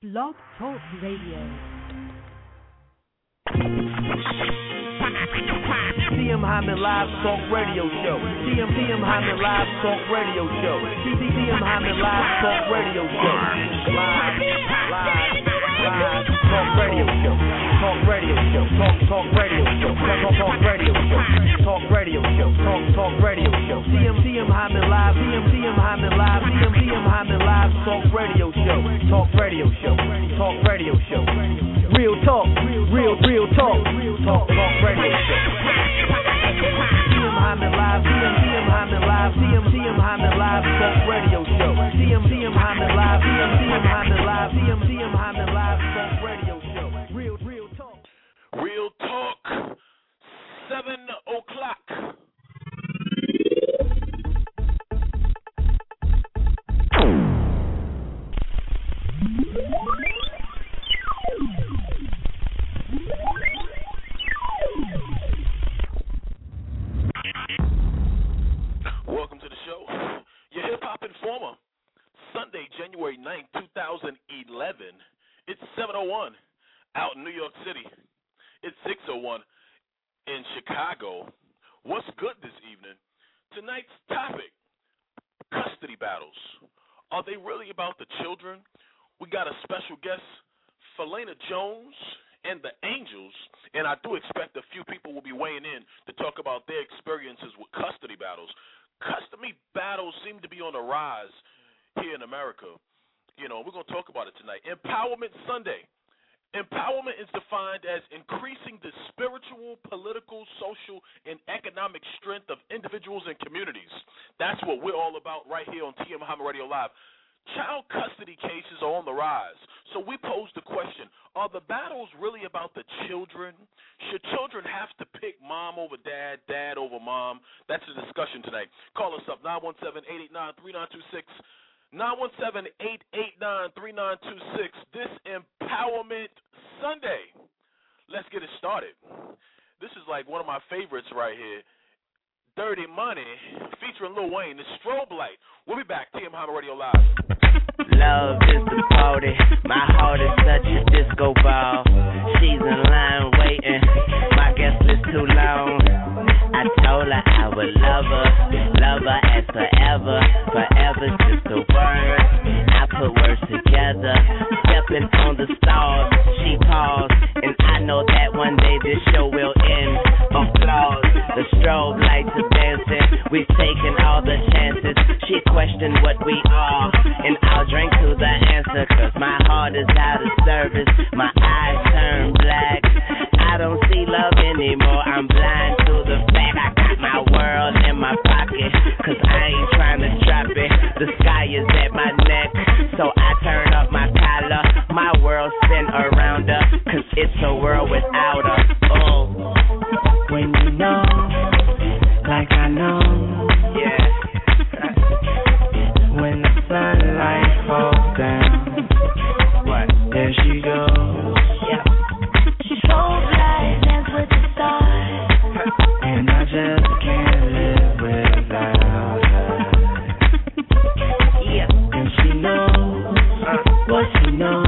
Blog Talk Radio. TM Hyman Live Talk Radio Show. TM Hyman Live Talk Radio Show. TM Hyman Live Talk Radio Show. Live Talk Radio Show. Talk Radio Show. Talk Radio Show. Talk Radio Show. Talk Radio Show. Talk Radio Show. TM Hyman Live. TM Hyman Live. TM Hyman Live Talk Radio Show. Talk Radio Show. Talk Radio Show. Real talk. Real talk. Talk Radio Show. TM Hyman Live. TM Hyman Live. TM Hyman Live Talk Radio Show. TM Hyman Live. TM Hyman Live. TM Hyman Live Talk Radio Show. Real talk. Real talk. 7 o'clock. Welcome to the show. Your hip-hop informer. Sunday, January 9th, 2011. It's 7:01 out in New York City. It's 6:01 in Chicago. What's good this evening? Tonight's topic, custody battles. Are they really about the children? We got a special guest, Philena Jones and the Angels, and I do expect a few people will be weighing in to talk about their experiences with custody battles. Custody battles seem to be on the rise here in America. You know, we're going to talk about it tonight. Empowerment Sunday. Empowerment is defined as increasing the spiritual, political, social, and economic strength of individuals and communities. That's what we're all about right here on TM Hyman Radio Live. Child custody cases are on the rise. So we pose the question, are the battles really about the children? Should children have to pick mom over dad, dad over mom? That's the discussion tonight. Call us up, 917-889-3926. 917-889-3926. This Empowerment Sunday. Let's get it started. This is like one of my favorites right here. Dirty Money featuring Lil Wayne, the Strobe Light. We'll be back. TM Hyman Radio Live. Love is the party. My heart is such a disco ball. She's in line waiting. My guest list too long. I told her I would love her as forever. Forever's just a word. I put words together. Stepping on the stars. She paused, and I know that one day this show will end. Applause. The strobe lights are dancing. We've taken all the chances. She questioned what we are, and I'll drink to the answer, cause my heart is out of service. My eyes turn black. I don't see love anymore. I'm blind to the fact I got my world in my pocket, cause I ain't trying to drop it. The sky is at my neck, so I turn up my collar. My world spin around her, cause it's a world without her. Oh, when you know, like I know, yeah. When the sunlight falls down, what? There she goes. Yeah. She flows like dance with the stars, and I just can't live without her. Yeah. And she knows what she knows.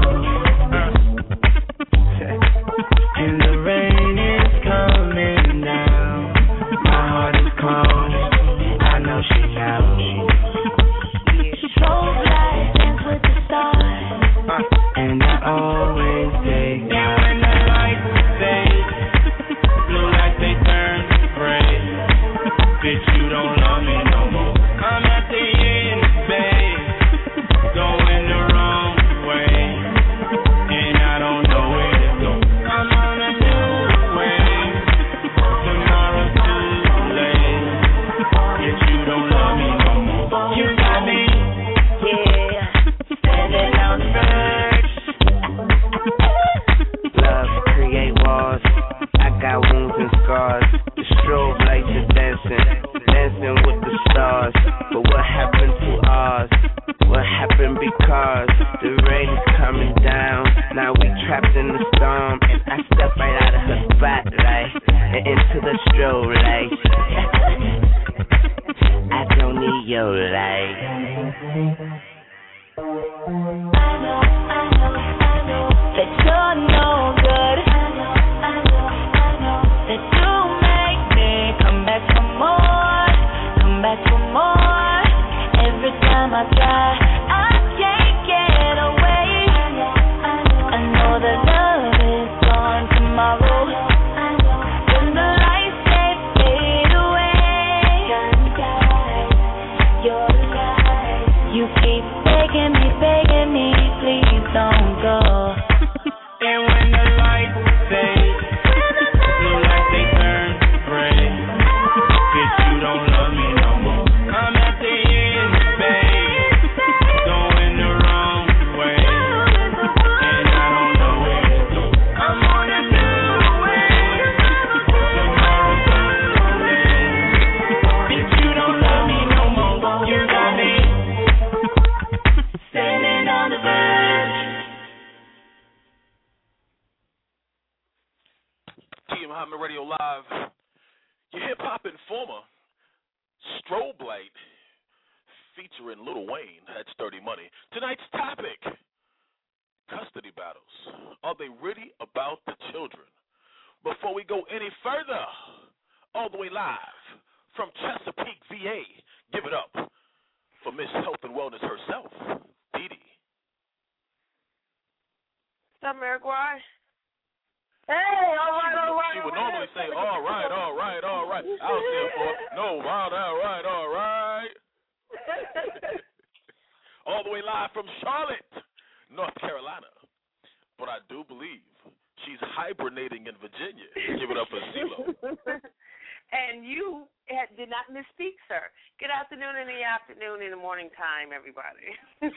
And the rain is coming down. My heart is cold. I know she knows. She flows like dance with the stars, and I always take her. And when the lights fade, blue lights they turn gray. Bitch, you don't love me no more. I'm at the end, babe, going the wrong way, and I don't know where to go. I'm on a new way. Tomorrow's too late. Yet you don't love me no more. You got me, yeah, standing on the verge. Love create walls. I got wounds and scars. The strobe lights are dancing, dancing with the stars. But what happened to ours? What happened because the rain is coming down? Now we trapped in the storm, and I step right out of her spotlight and into the strobe light. I don't need your light. I know, Hyman Radio Live. Your hip-hop informer, Strobe Light, featuring Lil Wayne. That's Dirty Money. Tonight's topic, custody battles. Are they really about the children? Before we go any further, all the way live from Chesapeake, VA, give it up for Miss Health and Wellness herself, Dee Dee. What's up, Mary Guay? Hey, all right. She would normally say, all right. I was there for it. No, all right. All the way live from Charlotte, North Carolina. But I do believe she's hibernating in Virginia. Give it up for CeeLo. And you did not misspeak, sir. Good afternoon in the afternoon, in the morning time, everybody.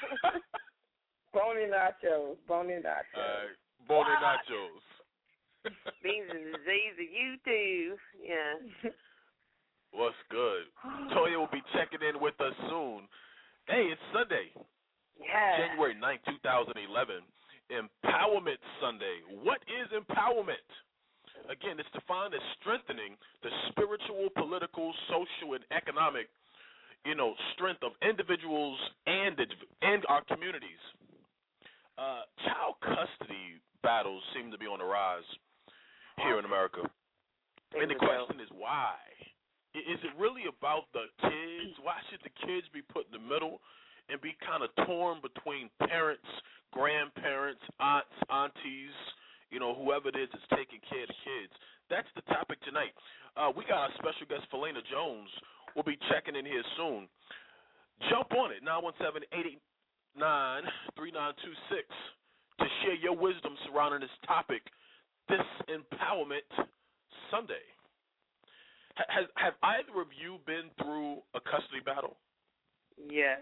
Bony nachos. Bony nachos. Beans and disease of you too. Yeah. What's good? Toya will be checking in with us soon. Hey, it's Sunday. Yeah. January 9th, 2011. Empowerment Sunday. What is empowerment? Again, it's defined as strengthening the spiritual, political, social, and economic, strength of individuals and our communities. Child custody battles seem to be on the rise here in America. And the question is why? Is it really about the kids? Why should the kids be put in the middle and be kind of torn between parents, grandparents, aunts, aunties, whoever it is that's taking care of the kids? That's the topic tonight. We got our special guest, Felina Jones, will be checking in here soon. Jump on it, 917-889-3926, to share your wisdom surrounding this topic, this Empowerment Sunday. Have either of you been through a custody battle? Yes.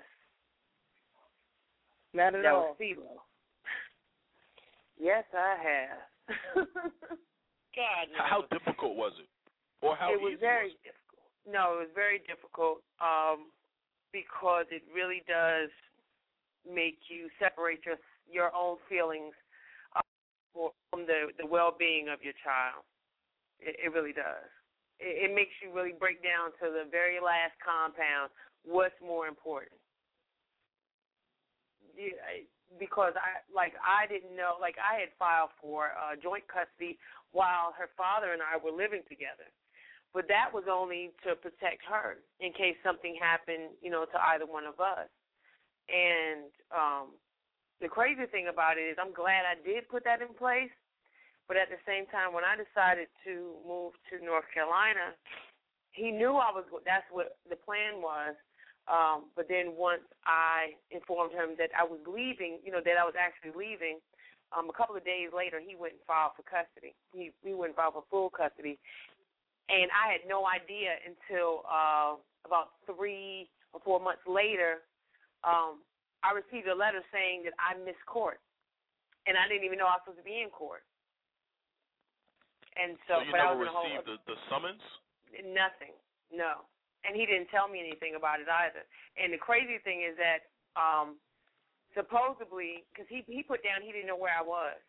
Not at all. CeeLo. Yes, I have. God, no. How difficult was it? Or how it was easy very was it? difficult. No, it was very difficult because it really does make you separate your own feelings from the well-being of your child. It really does. It makes you really break down to the very last compound what's more important. Yeah, because I didn't know, I had filed for joint custody while her father and I were living together. But that was only to protect her in case something happened, to either one of us. And the crazy thing about it is I'm glad I did put that in place. But at the same time, when I decided to move to North Carolina, he knew that's what the plan was. But then once I informed him that I was leaving, that I was actually leaving, a couple of days later, he went and filed for custody. He went and filed for full custody. And I had no idea until about 3 or 4 months later, I received a letter saying that I missed court. And I didn't even know I was supposed to be in court. And so you but never I was received the summons? Nothing, no. And he didn't tell me anything about it either. And the crazy thing is that supposedly, because he put down he didn't know where I was.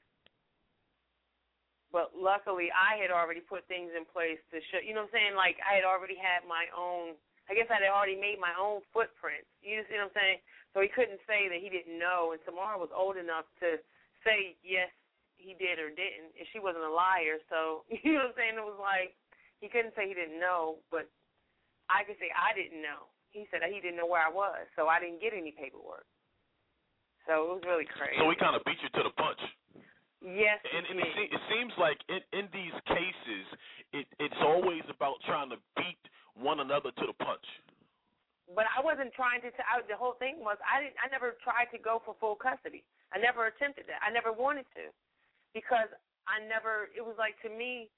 But luckily, I had already put things in place to show, I had already had my own, I guess I had already made my own footprints. You see what I'm saying? So he couldn't say that he didn't know. And Samara was old enough to say, yes, he did or didn't, and she wasn't a liar. So, you know what I'm saying? It was like he couldn't say he didn't know, but I could say I didn't know. He said he didn't know where I was, so I didn't get any paperwork. So it was really crazy. So he kind of beat you to the punch. Yes, and it seems like in these cases, it's always about trying to beat one another to the punch. But I wasn't trying to. The whole thing was I never tried to go for full custody. I never attempted that. I never wanted to, because it was like, to me,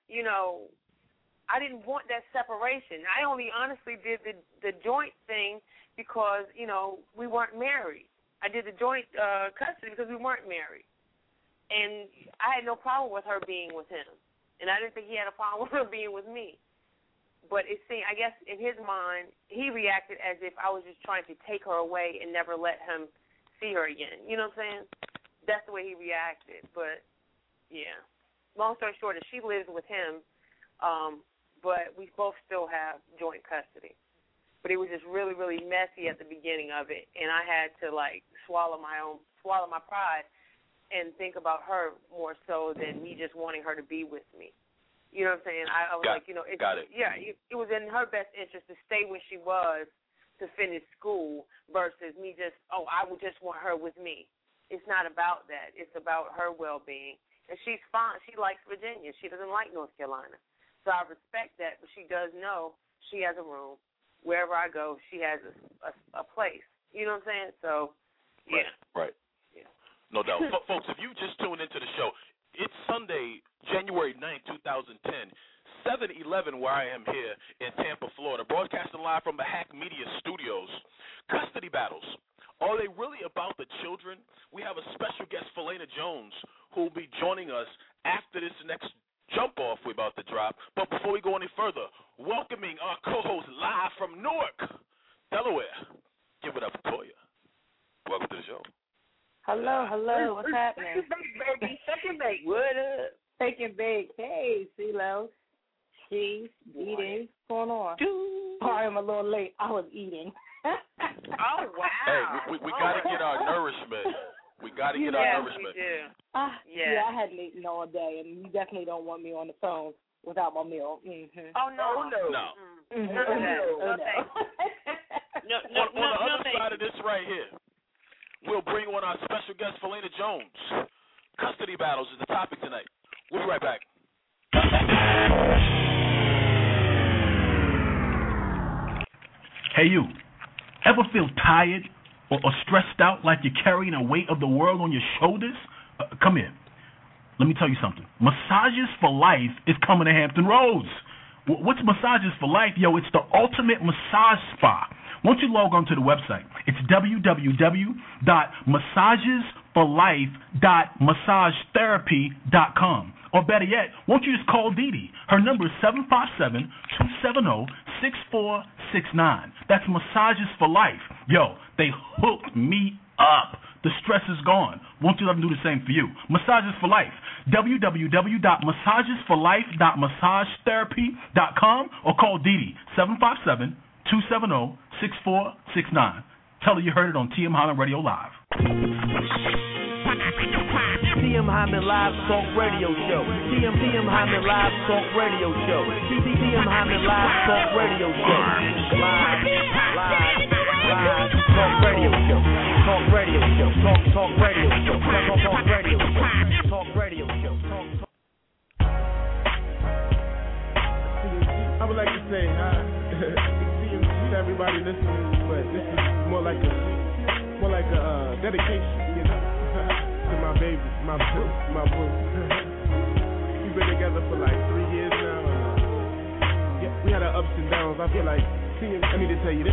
I didn't want that separation. I only honestly did the joint thing because, we weren't married. I did the joint custody because we weren't married. And I had no problem with her being with him. And I didn't think he had a problem with her being with me. But it seemed, I guess in his mind, he reacted as if I was just trying to take her away and never let him see her again. You know what I'm saying? That's the way he reacted. But, yeah. long story short is she lives with him, but we both still have joint custody. But it was just really, really messy at the beginning of it, and I had to like swallow my pride and think about her more so than me just wanting her to be with me. You know what I'm saying? I was like, you know, it was in her best interest to stay where she was to finish school versus me just, I would just want her with me. It's not about that. It's about her well-being. And she's fine. She likes Virginia. She doesn't like North Carolina. So I respect that, but she does know she has a room. Wherever I go, she has a place. You know what I'm saying? So, yeah. Right. Yeah. No doubt. Folks, if you just tuned into the show, it's Sunday, January 9th, 2010, 7-11 where I am here in Tampa, Florida, broadcasting live from the Hack Media Studios. Custody battles. Are they really about the children? We have a special guest, Philena Jones, who will be joining us after this next jump off we're about to drop. But before we go any further, welcoming our co-host live from Newark, Delaware. Give it up for Toya. Welcome to the show. Hello. What's happening? Second bake. What up? Taking bake. Hey, CeeLo. Cheese, eating. What's going on? Sorry, I'm a little late. I was eating. Oh, wow. Hey, we got to get our nourishment. We got to get our nourishment. We do. Yeah, I hadn't eaten all day, and you definitely don't want me on the phone without my meal. Mm-hmm. Oh, no. No. Mm-hmm. No, thanks. On the other side of this right here, we'll bring on our special guest, Philena Jones. Custody battles is the topic tonight. We'll be right back. Hey, you. Ever feel tired or stressed out like you're carrying the weight of the world on your shoulders? Come here. Let me tell you something. Massages for Life is coming to Hampton Roads. What's Massages for Life? Yo, it's the ultimate massage spa. Once you log on to the website, it's www.massagesforlife.massagetherapy.com. Or better yet, won't you just call Dee Dee? Her number is 757-270-6469. That's Massages for Life. Yo, they hooked me up. The stress is gone. Won't you let them do the same for you? Massages for Life. www.massagesforlife.massagetherapy.com or call Dee Dee, 757-270-6469. Tell her you heard it on TM Hyman Radio Live. TM Hyman Live Talk Radio Show. TM Hyman Live Talk Radio Show. TM Hyman Live Talk Radio Show. Live Talk Radio Show. Talk Radio Show. Talk Radio Show. Talk Radio Show. Talk Radio Show. I would like to say hi to everybody listening, but this is more like a dedication, you know, to my baby, my boo. We've been together for like 3 years now. Yeah, we had our ups and downs. I feel like, I need to tell you this.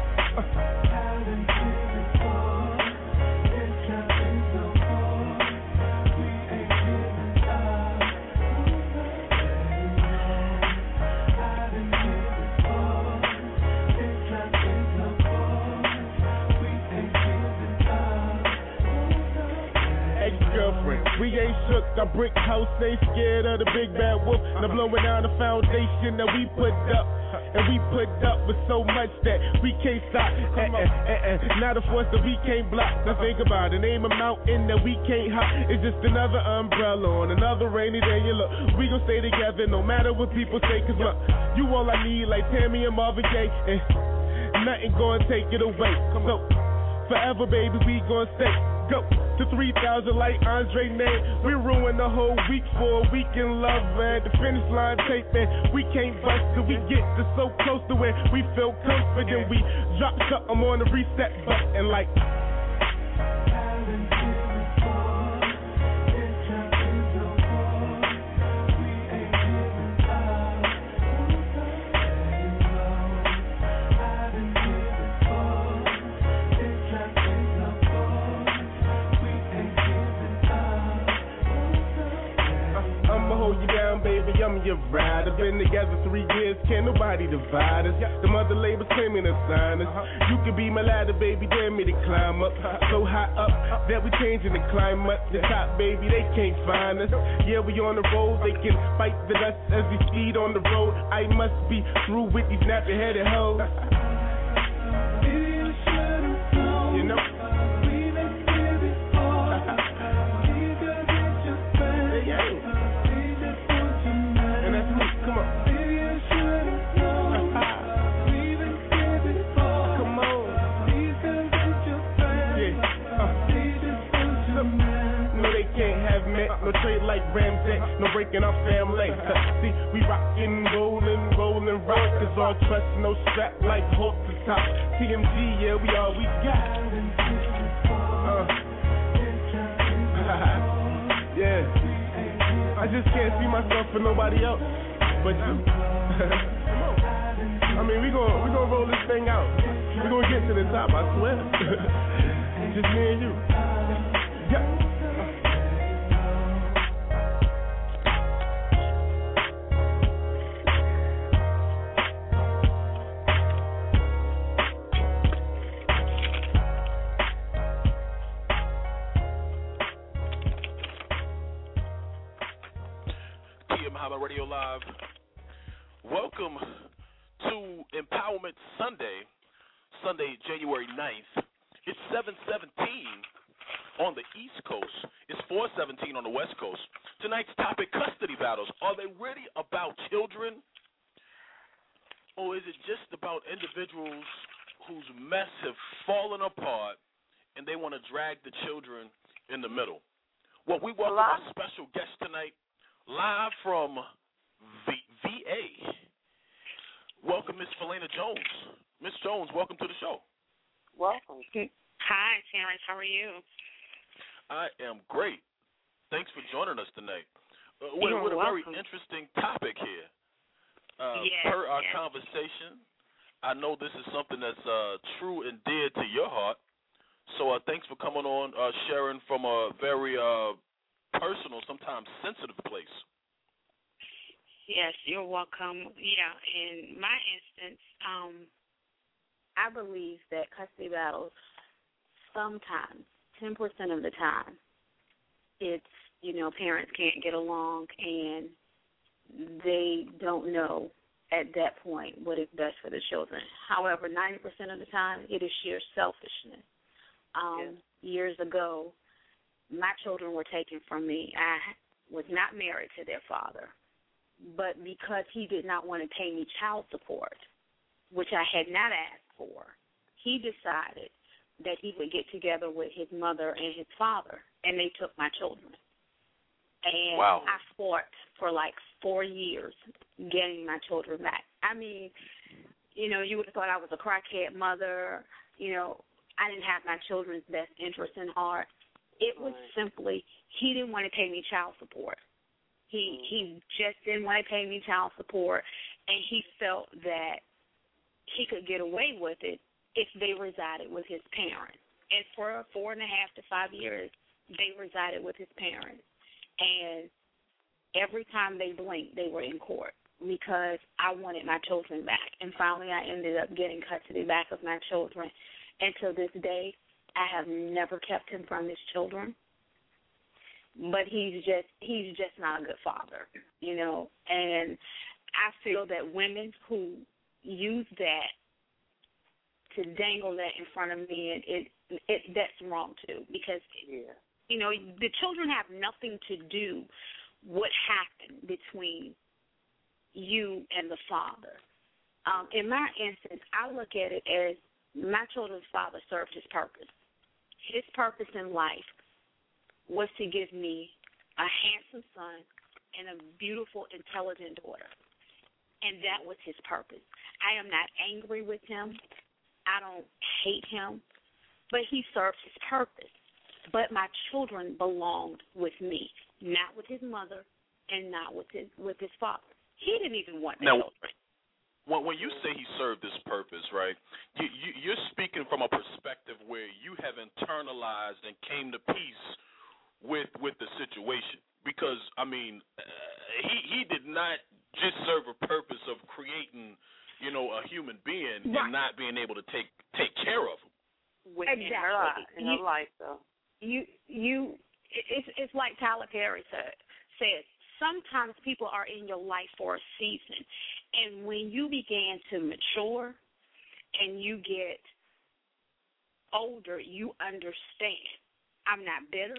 We ain't shook, our brick house ain't scared of the big bad wolf. Now blowing down the foundation that we put up. And we put up with so much that we can't stop. Not a force that we can't block. Now think about it, name a mountain that we can't hop. It's just another umbrella on another rainy day. You look, we gon' stay together no matter what people say. Cause look, you all I need like Tammy and Marvin Gaye. And nothing gonna take it away. So forever baby we gon' stay. Go to 3,000 like Andre name. We ruined the whole week for a week in love, man. The finish line tape, man. We can't bust till we get to so close to where we feel confident. We drop something on the reset button like. I'm your rider. Been together 3 years, can't nobody divide us. The mother labels claiming to sign us. You can be my ladder, baby, dare me to climb up. So high up that we changing the climate. The top, baby, they can't find us. Yeah, we on the road, they can fight the dust as we speed on the road. I must be through with these nappy-headed hoes. You know. No trade like Ramsey, no breaking our family. See, we rockin', rollin', rock. Cause all trust, no strap like Hulk to top. TMG, yeah, we all we got. Yeah. I just can't see myself for nobody else but you. I mean, we gonna roll this thing out. We gonna get to the top, I swear. Just me and you. Yeah. Radio Live. Welcome to Empowerment Sunday, January 9th. It's 7:17 on the East Coast. It's 4:17 on the West Coast. Tonight's topic, custody battles. Are they really about children? Or is it just about individuals whose mess have fallen apart and they want to drag the children in the middle? Well, we welcome a special guest tonight, live from VA. Welcome, Miss Philena Jones. Miss Jones, welcome to the show. Welcome. Hi, Terrence. How are you? I am great. Thanks for joining us tonight. With a very interesting topic here. Per our conversation, I know this is something that's true and dear to your heart. So thanks for coming on, sharing from a very personal, sometimes sensitive place. Yes, you're welcome. Yeah, in my instance, I believe that custody battles, sometimes, 10% of the time, it's, parents can't get along and they don't know at that point what is best for the children. However, 90% of the time, it is sheer selfishness. Years ago, my children were taken from me. I was not married to their father. But because he did not want to pay me child support, which I had not asked for, he decided that he would get together with his mother and his father, and they took my children. And I fought for like 4 years getting my children back. I mean, you would have thought I was a crackhead mother. I didn't have my children's best interest in heart. It was simply he didn't want to pay me child support. He just didn't want to pay me child support, and he felt that he could get away with it if they resided with his parents. And for 4.5 to 5 years, they resided with his parents. And every time they blinked, they were in court because I wanted my children back. And finally, I ended up getting custody back of my children. And to this day, I have never kept him from his children. But he's just not a good father, And I feel that women who use that to dangle that in front of men, that's wrong too. Because the children have nothing to do what happened between you and the father. In my instance, I look at it as my children's father served his purpose. His purpose in life was to give me a handsome son and a beautiful, intelligent daughter. And that was his purpose. I am not angry with him. I don't hate him. But he served his purpose. But my children belonged with me, not with his mother and not with his father. He didn't even want the children. When you say he served his purpose, right, you're speaking from a perspective where you have internalized and came to peace with the situation, because I mean he did not just serve a purpose of creating, you know, a human being and not being able to take care of him. Exactly. In her life, though. It's like Tyler Perry said. Sometimes people are in your life for a season, and when you begin to mature and you get older, you understand. I'm not bitter,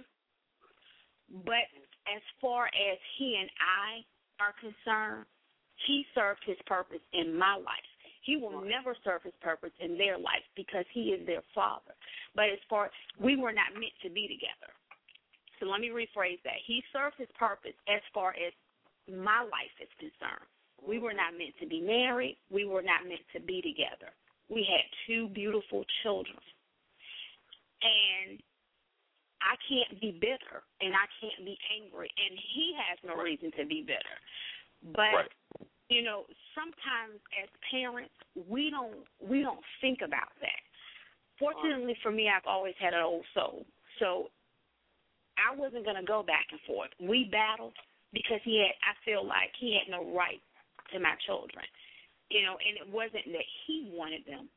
but as far as he and I are concerned, he served his purpose in my life. He will never serve his purpose in their life because he is their father. But as far we were not meant to be together. So let me rephrase that. He served his purpose as far as my life is concerned. We were not meant to be married. We were not meant to be together. We had 2 beautiful children. And I can't be bitter, and I can't be angry, and he has no reason to be bitter. But, you know, sometimes as parents, we don't think about that. Fortunately for me, I've always had an old soul. So I wasn't going to go back and forth. We battled because I feel like he had no right to my children. You know, and it wasn't that he wanted them.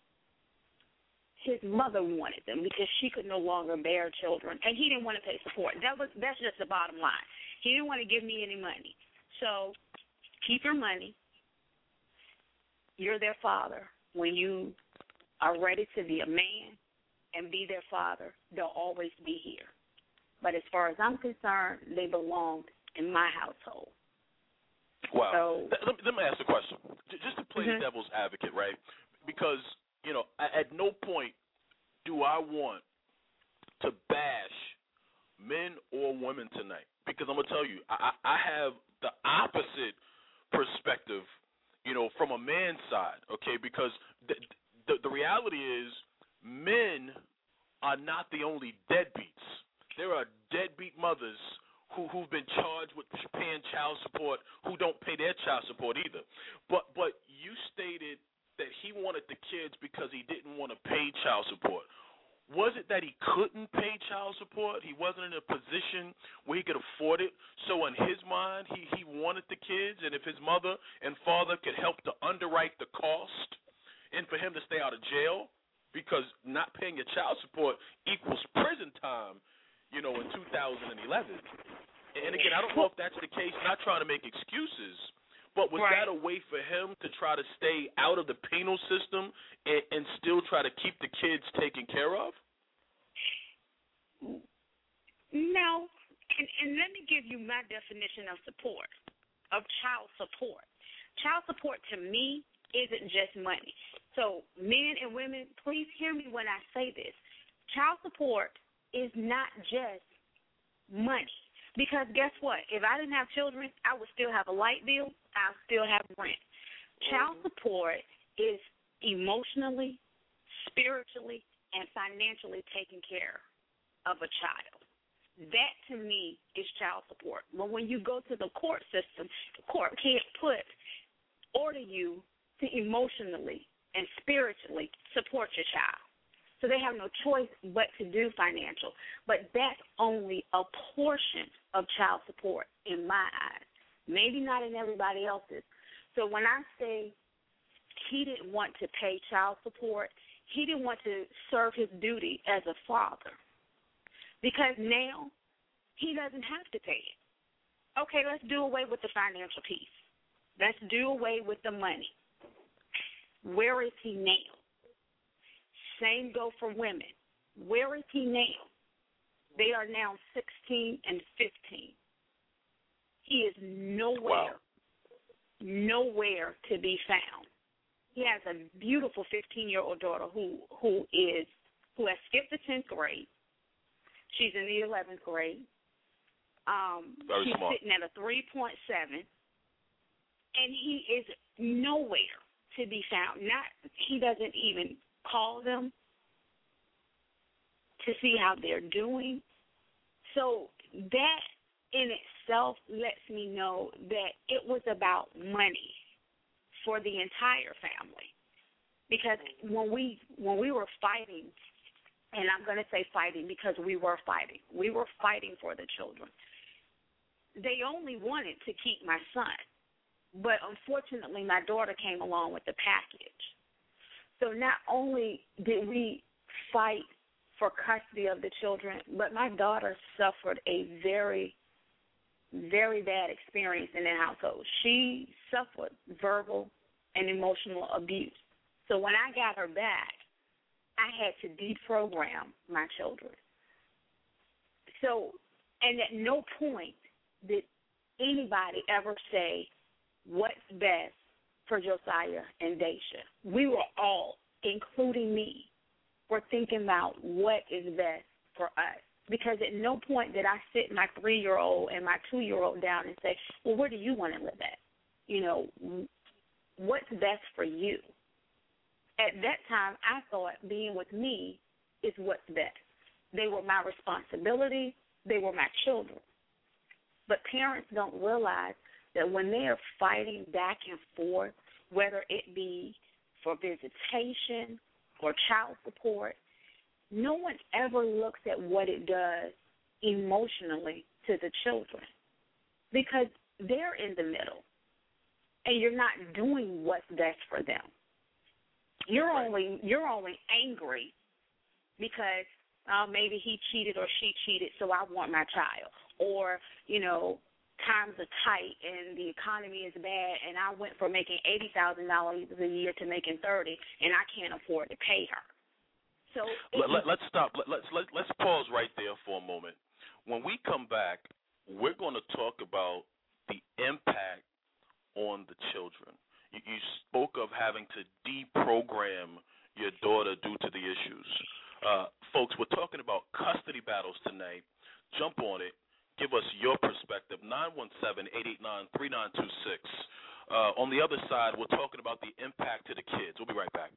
His mother wanted them because she could no longer bear children, and he didn't want to pay support. That's just the bottom line. He didn't want to give me any money. So keep your money. You're their father. When you are ready to be a man and be their father, they'll always be here. But as far as I'm concerned, they belonged in my household. Wow. So, let me ask a question, just to play the devil's advocate, right? Because, you know, at no point do I want to bash men or women tonight. Because I'm going to tell you, I have the opposite perspective, you know, from a man's side, okay? Because the reality is men are not the only deadbeats. There are deadbeat mothers who've been charged with paying child support who don't pay their child support either. But you stated that he wanted the kids because he didn't want to pay child support. Was it that he couldn't pay child support? He wasn't in a position where he could afford it. So in his mind, he wanted the kids, and if his mother and father could help to underwrite the cost and for him to stay out of jail, because not paying your child support equals prison time, you know, in 2011. And again, I don't know if that's the case, not trying to make excuses, but was that a way for him to try to stay out of the penal system and still try to keep the kids taken care of? No. And let me give you my definition of support, of child support. Child support to me isn't just money. So men and women, please hear me when I say this. Child support is not just money. Because guess what? If I didn't have children, I would still have a light bill. I'll still have rent. Child support is emotionally, spiritually, and financially taking care of a child. That, to me, is child support. But when you go to the court system, the court can't order you to emotionally and spiritually support your child. So they have no choice but to do financial. But that's only a portion of child support in my eyes. Maybe not in everybody else's. So when I say he didn't want to pay child support, he didn't want to serve his duty as a father. Because now he doesn't have to pay it. Okay, let's do away with the financial piece. Let's do away with the money. Where is he now? Same go for women. Where is he now? They are now 16 and 15. He is nowhere to be found. He has a beautiful 15-year-old daughter who has skipped the 10th grade. She's in the 11th grade. She's smart. Sitting at a 3.7, and he is nowhere to be found. He doesn't even call them to see how they're doing. So that in itself lets me know that it was about money for the entire family. Because when we were fighting, and I'm going to say fighting because we were fighting for the children. they only wanted to keep my son. But unfortunately, my daughter came along with the package. So not only did we fight for custody of the children, but my daughter suffered a very, very bad experience in the household. She suffered verbal and emotional abuse. So when I got her back, I had to deprogram my children. So, and at no point did anybody ever say what's best for Josiah and Daisha. We were all, including me, were thinking about what is best for us. Because at no point did I sit my 3-year-old and my 2-year-old down and say, well, where do you want to live at? You know, what's best for you? At that time, I thought being with me is what's best. They were my responsibility. They were my children. But parents don't realize that when they are fighting back and forth, whether it be for visitation or child support, no one ever looks at what it does emotionally to the children because they're in the middle and you're not doing what's best for them. You're only angry because maybe he cheated or she cheated, so I want my child. Or, you know, times are tight and the economy is bad and I went from making $80,000 a year to making $30,000 and I can't afford to pay her. So let's stop. Let's pause right there for a moment. When we come back, we're going to talk about the impact on the children. You spoke of having to deprogram your daughter due to the issues. Folks, we're talking about custody battles tonight. Jump on it. Give us your perspective, 917-889-3926. On the other side, we're talking about the impact to the kids. We'll be right back.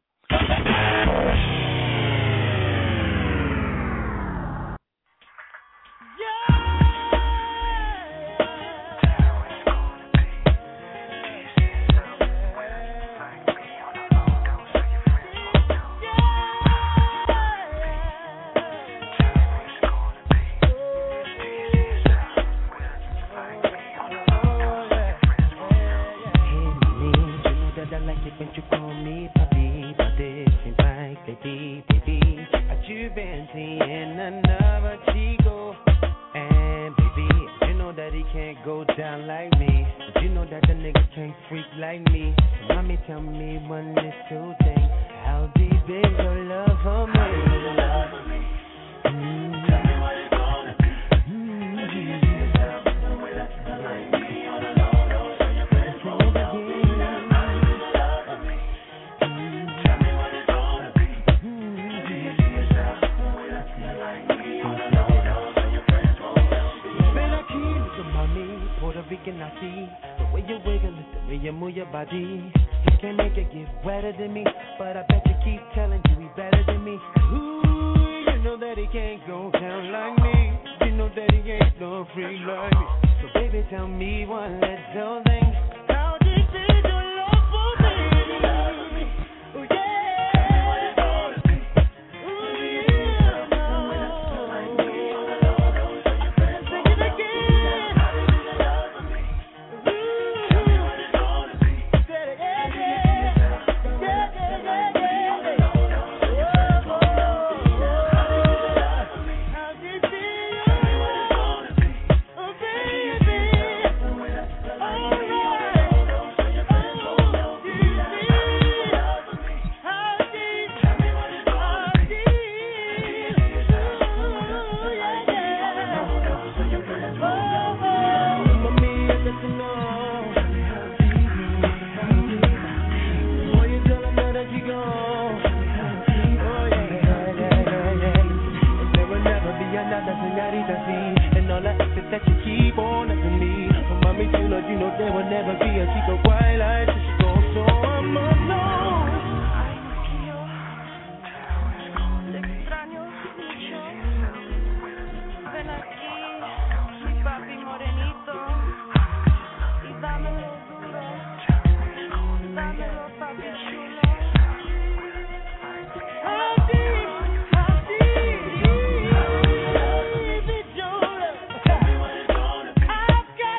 I've got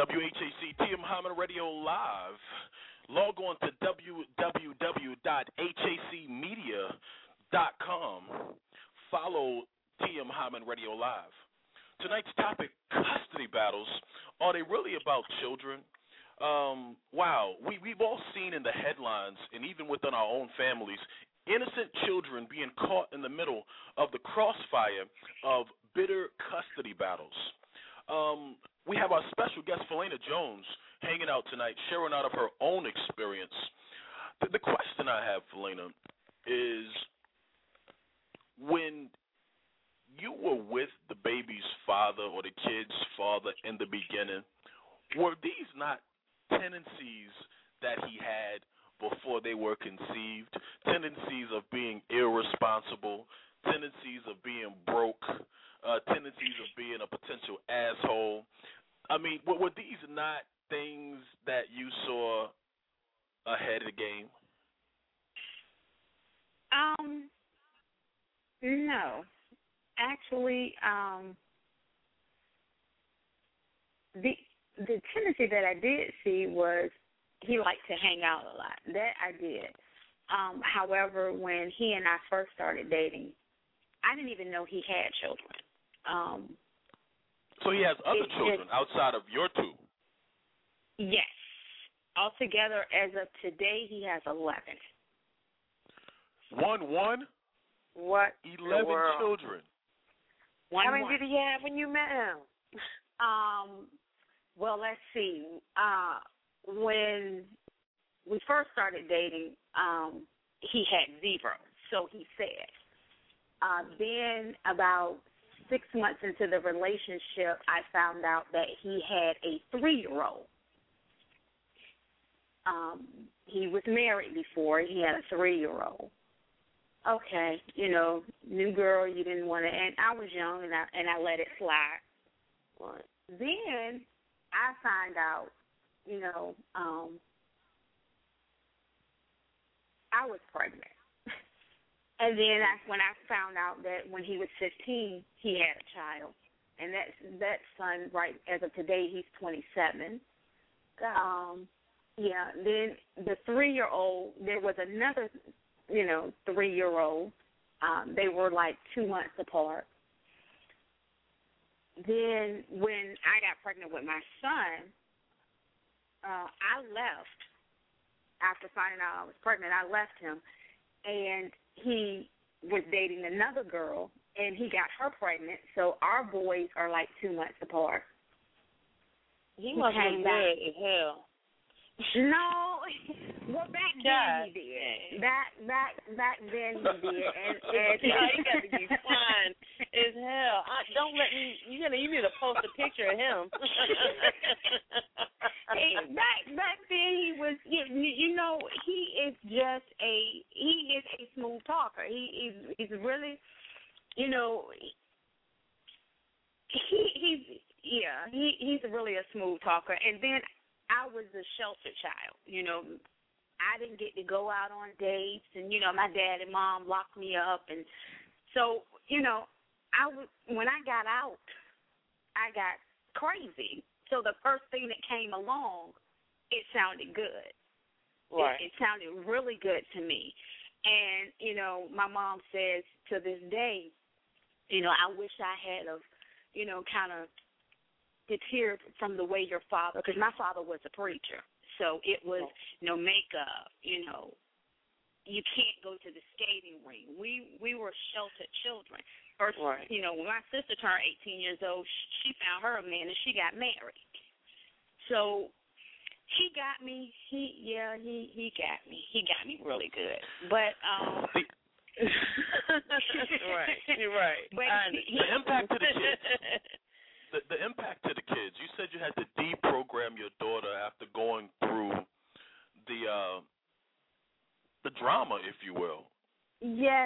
WHAC TM Hyman Radio Live. Log on to www.hacmedia.com. Follow TM Hyman Radio Live. Tonight's topic, custody battles. Are they really about children? Wow, we've all seen in the headlines and even within our own families, innocent children being caught in the middle of the crossfire of bitter custody battles. We have our special guest, Philena Jones, hanging out tonight, sharing out of her own experience. The question I have, Philena, is when you were with the baby's father or the kid's father in the beginning, were these not tendencies that he had before they were conceived, tendencies of being irresponsible, tendencies of being broke, tendencies of being a potential asshole? I mean, were these not things that you saw ahead of the game? No. Actually, the tendency that I did see was he liked to hang out a lot. That I did. However, when he and I first started dating, I didn't even know he had children. So he has other children outside of your two? Yes. Altogether, as of today, he has 11. One? What? 11 children. How many did he have when you met him? Well, let's see. When we first started dating, he had 0, so he said. Then about 6 months into the relationship, I found out that he had a 3-year-old. He was married before. He had a 3-year-old. Okay, new girl, you didn't want to, and I was young, and I let it slide. Right. Then I find out, I was pregnant. And then that's when I found out that when he was 15, he had a child. And that son, right, as of today, he's 27. Yeah, then the 3-year-old, there was another 3-year-old. They were like 2 months apart. Then when I got pregnant with my son, I left. After finding out I was pregnant, I left him. And he was dating another girl, and he got her pregnant. So our boys are like 2 months apart. He must have been good as hell. No, well back then he did. Back then he did, and he got to be fine as hell. Don't let me. You need to post a picture of him. Back then he was. He is just a smooth talker. He's really, he's really a smooth talker, and then. I was a sheltered child, I didn't get to go out on dates, and, my dad and mom locked me up. And so, when I got out, I got crazy. So the first thing that came along, it sounded good. Right. It sounded really good to me. And, my mom says to this day, I wish I had kind of deterred from the way your father, because my father was a preacher, so it was no makeup, you can't go to the skating ring. We were sheltered children. First, right. When my sister turned 18 years old, she found her a man and she got married. So he got me. He got me. He got me really good. But right, you're right. But the impact to the kids. The impact to the kids. You said you had to deprogram your daughter after going through the drama, if you will. Yes.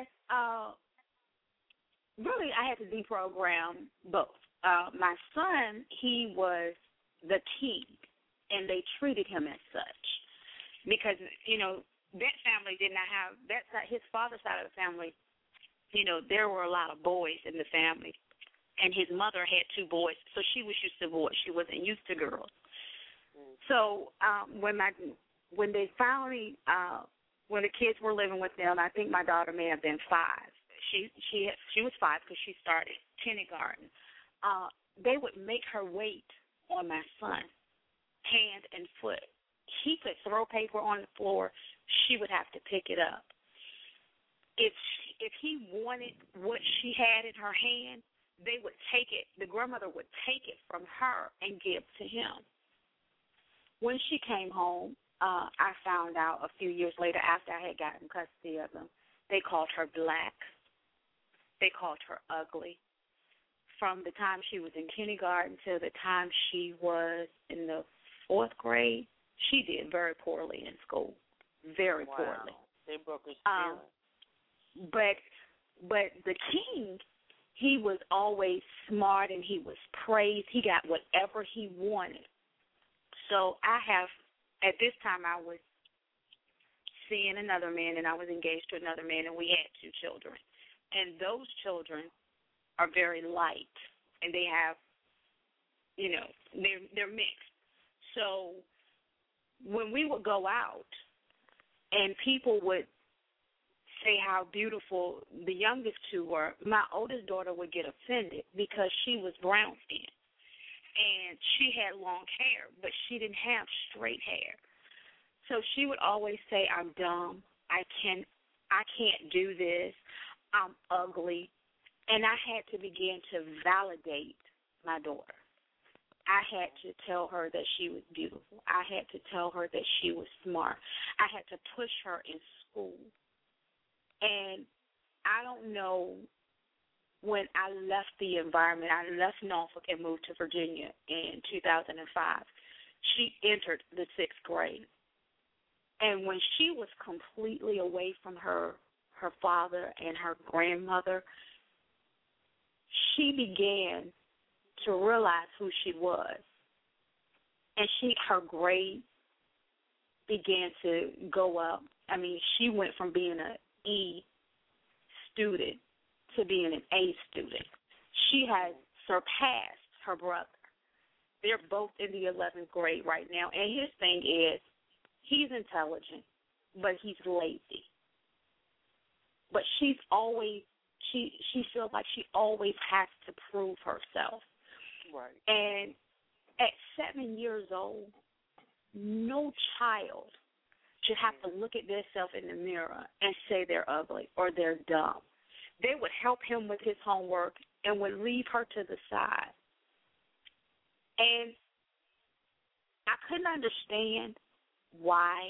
Really, I had to deprogram both. My son, he was the king, and they treated him as such because, that family did not have that side, his father's side of the family. There were a lot of boys in the family. And his mother had 2 boys, so she was used to boys. She wasn't used to girls. So when they finally when the kids were living with them, I think my daughter may have been 5. She was 5 because she started kindergarten. They would make her wait on my son, hand and foot. He could throw paper on the floor. She would have to pick it up. If he wanted what she had in her hand, they would take it. The grandmother would take it from her and give to him. When she came home, I found out a few years later after I had gotten custody of them, they called her black. They called her ugly. From the time she was in kindergarten to the time she was in the 4th grade, she did very poorly in school, very poorly. They broke her spirit. But the king, he was always smart and he was praised. He got whatever he wanted. So at this time I was seeing another man and I was engaged to another man and we had 2 children. And those children are very light and they have, they're mixed. So when we would go out and people would say how beautiful the youngest 2 were, my oldest daughter would get offended because she was brown skinned and she had long hair, but she didn't have straight hair. So she would always say, I'm dumb, I can't do this, I'm ugly. And I had to begin to validate my daughter. I had to tell her that she was beautiful. I had to tell her that she was smart. I had to push her in school. And I don't know, when I left the environment, I left Norfolk and moved to Virginia in 2005. She entered the 6th grade. And when she was completely away from her father and her grandmother, she began to realize who she was. And her grades began to go up. I mean, she went from being an E student to being an A student. She has surpassed her brother. They're both in the 11th grade right now. And his thing is, he's intelligent, but he's lazy. But she feels like she always has to prove herself. Right. And at 7 years old, no child should have to look at themselves in the mirror and say they're ugly or they're dumb. They would help him with his homework and would leave her to the side. And I couldn't understand why,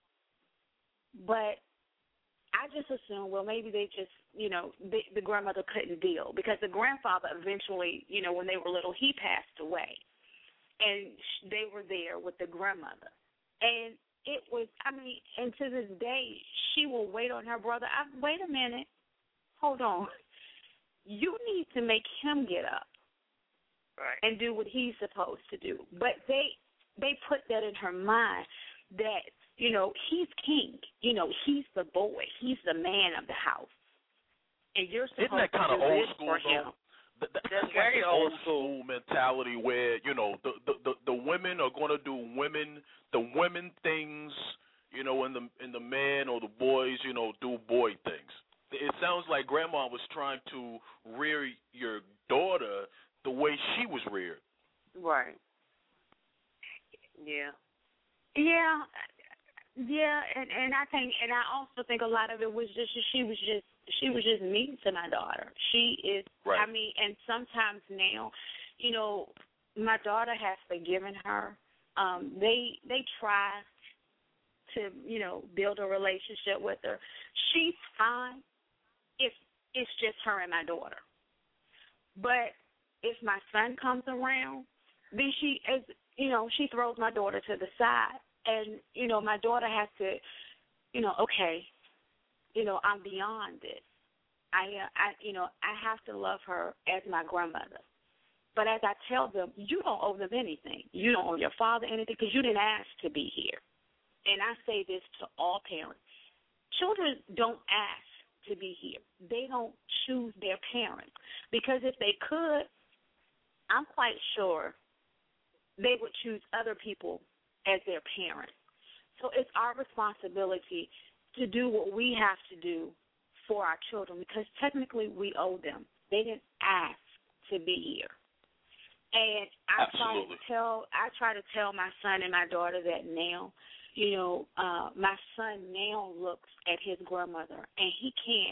but I just assumed, well, maybe they just, the grandmother couldn't deal, because the grandfather eventually, when they were little, he passed away. And they were there with the grandmother. And it was, and to this day, she will wait on her brother. Wait a minute. Hold on. You need to make him get up and do what he's supposed to do. But they put that in her mind that, he's king. He's the boy. He's the man of the house. And you're supposed Isn't that kind of old school, for him. That's very like old school mentality where, the women are going to do the women things, and the man or the boys, do boy things. It sounds like Grandma was trying to rear your daughter the way she was reared. Right. Yeah. Yeah. Yeah, and I think, and I also think a lot of it was just she was just mean to my daughter. She is, right. And sometimes now, my daughter has forgiven her. They try to, build a relationship with her. She's fine if it's just her and my daughter. But if my son comes around, then she throws my daughter to the side. And, my daughter has to, okay, I'm beyond this. I have to love her as my grandmother. But as I tell them, you don't owe them anything. You don't owe your father anything because you didn't ask to be here. And I say this to all parents. Children don't ask to be here. They don't choose their parents. Because if they could, I'm quite sure they would choose other people as their parents. So it's our responsibility to do what we have to do for our children, because technically we owe them. They didn't ask to be here. And I try to tell my son and my daughter that now. My son now looks at his grandmother, and he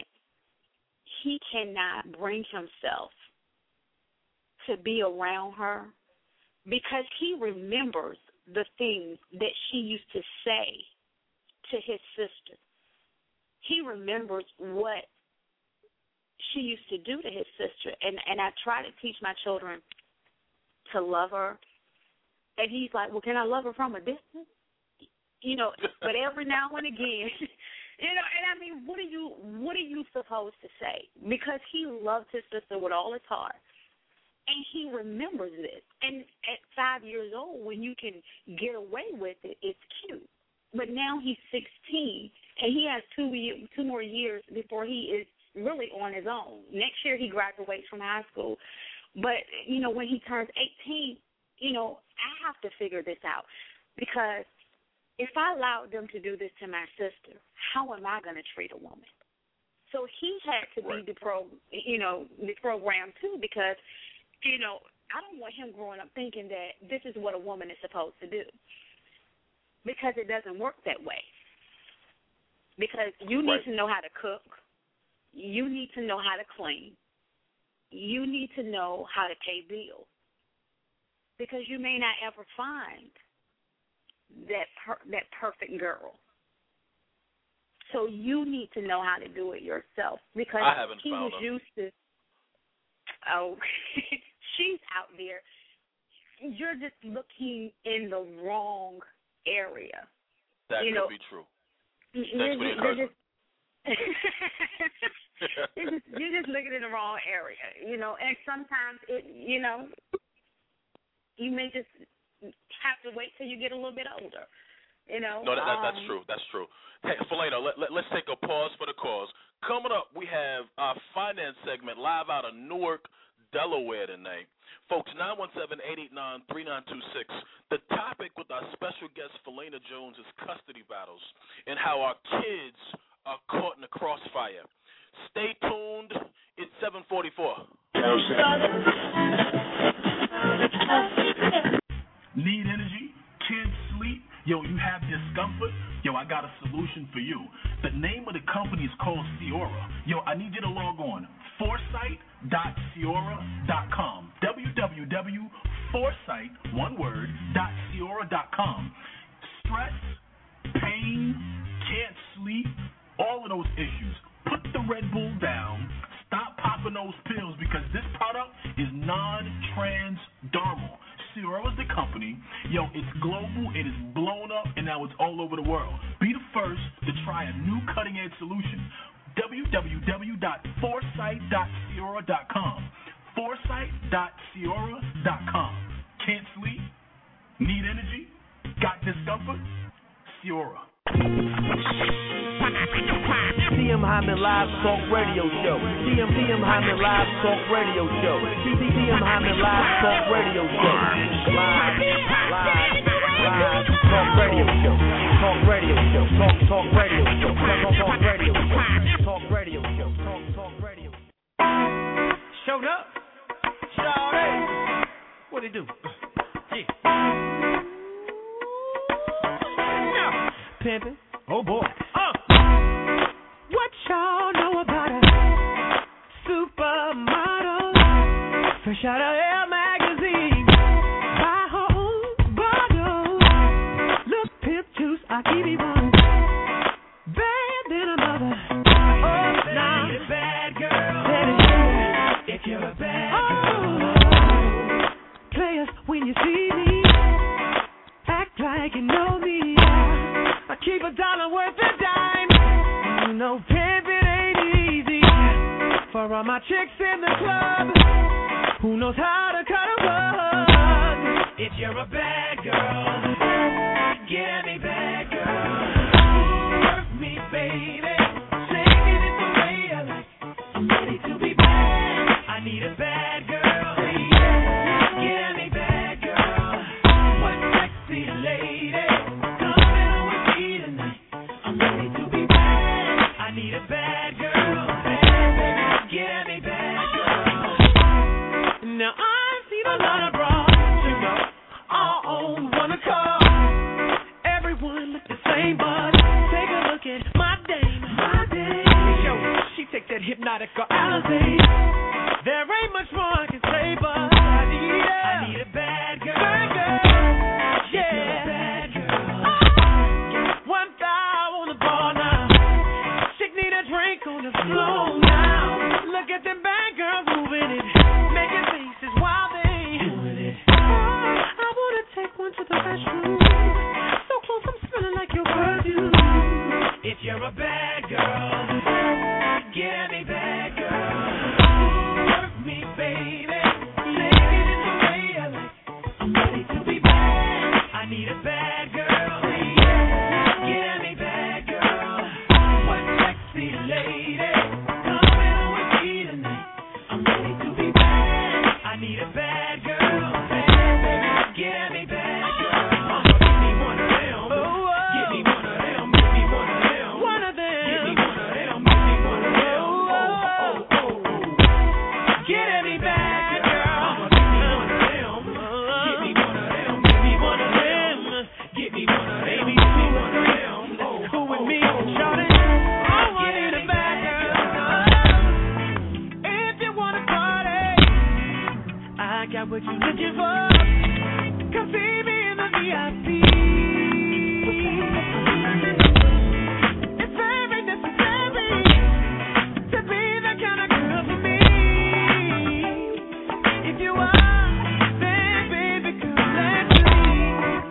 cannot bring himself to be around her, because he remembers the things that she used to say to his sister. He remembers what she used to do to his sister, and I try to teach my children to love her. And he's like, well, can I love her from a distance? But every now and again, and I mean, what are you supposed to say? Because he loves his sister with all his heart, and he remembers this. And at 5 years old, when you can get away with it, it's cute. But now he's 16, and he has 2 more years before he is really on his own. Next year he graduates from high school. But, when he turns 18, I have to figure this out. Because if I allowed them to do this to my sister, how am I going to treat a woman? So he had to be deprogrammed too, because, I don't want him growing up thinking that this is what a woman is supposed to do, because it doesn't work that way. Because you need to know how to cook. You need to know how to clean. You need to know how to pay bills, because you may not ever find that perfect girl. So you need to know how to do it yourself, because he was used to. Oh, she's out there. You're just looking in the wrong area. That could be true. You're just looking in the wrong area, and sometimes you may just have to wait till you get a little bit older, No, that's true. That's true. Hey, Philena, let's take a pause for the cause. Coming up, we have our finance segment live out of Newark, Delaware tonight. Folks, 917-889-3926. The topic with our special guest, Philena Jones, is custody battles and how our kids are caught in the crossfire. Stay tuned. It's 7:44. Need energy? Can't sleep? Yo, you have discomfort? Yo, I got a solution for you. The name of the company is called Ciora. Yo, I need you to log on. Foresight.ciora.com. www.foresight.ciora.com. Stress, pain, can't sleep, all of those issues. Put the Red Bull down. Stop popping those pills, because this product is non-transdermal. Ciora is the company. Yo, it's global, it is blown up, and now it's all over the world. Be the first to try a new cutting-edge solution. www.foresight.ciora.com. Foresight.ciora.com. Can't sleep? Need energy? Got discomfort? Ciora. CM Hyman Live Talk Radio Show. CM Hyman Live Talk Radio Show. CM Hyman Live Talk Radio Show. Live Talk Radio Show. Talk Radio Show. Talk Radio Show. Talk Radio Show. Talk Radio Show. Talk Radio. Showed up. Shawty. What it do? Yeah. Pimpin'. Oh boy. What y'all know about a supermodel? Fresh out of Elle magazine. Buy her own bottle. Look, pimp juice, I keep it on. Bad than a mother. Oh, now you're a bad girl. If you're a bad girl. Players, when you see me, act like you know me. I keep a dollar worth a dime. No pivot ain't easy. For all my chicks in the club, who knows how to cut a rug? If you're a bad girl, get me bad girl. Work me, baby. Take it the way I like. I'm ready to be bad. I need a bad girl. Get me bad girl. What sexy lady? hypnotic or Alizé. There ain't much more I can say, but I need a bad girl. Bad girl. Yeah. A bad girl. One thou on the bar now. Chick need a drink on the floor now. Look at them bad girls moving it. Making faces while they doing it. I wanna take one to the restroom. So close I'm smelling like your perfume. If you're a bad girl, get me bad girl. Work me, baby. Take it in the way I like. I'm ready to be bad. I need a bad girl. Get me bad girl. What sexy lady? Come in with me tonight. I'm ready to be bad. I need a bad girl. Bad, baby. Get me bad girl. Give me one of them. Give me one of them. Give me one of them. One of them. Give me one of them. Give me one of them. Get me bad girl. Give me one of them. Give me one of them. Give me one of them. Give me one of them. Baby, give me one of them. Cool with me, shawty. I need a bad girl. If you wanna party, I got what you looking for. Come see me in the VIP. It's very necessary to be the kind of girl for me. If you are, then baby, come let's leave.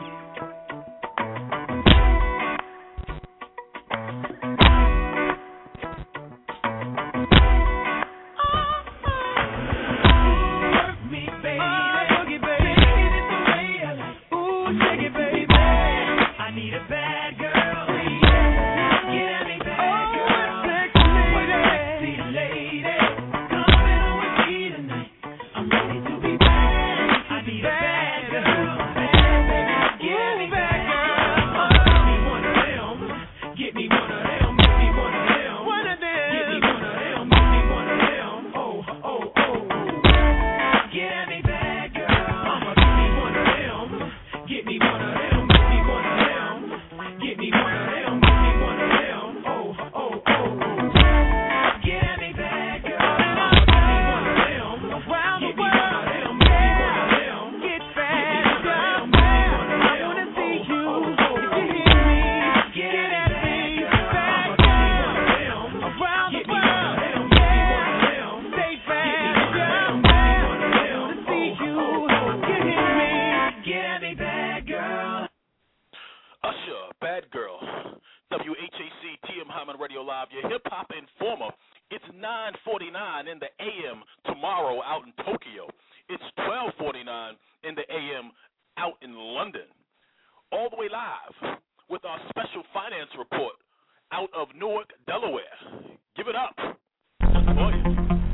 Work me, baby. Boogie, baby. Take it the way I like. Ooh, take it, baby. I need a bad girl. Get me bad girl. What sexy lady? Come in with me tonight. I'm ready to be bad. I need a bad girl. Bad, baby. Get me bad girl. Give me one of them. Get me one of them. Give me one of them. One of them. Give me one of them. Give me one of them. Get me bad girl. Give me one of them. Get me one of them. Give me one of them. Get me one of them. Give me one of them. Get me bad girl. Give me one of them. Around the world. Give me one of them. Get bad girl. I wanna see you. If you hear me, get at me. Bad girl. Around the world. Stay bad girl. I wanna see you. You hear me? Get at me, bad girl. Usher, Bad Girl, WHAC, TM Hyman Radio Live, your hip-hop informer. It's 9:49 in the AM tomorrow out in Tokyo. It's 12:49 in the AM out in London. All the way live with our special finance report out of Newark, Delaware. Give it up. Oh, yeah.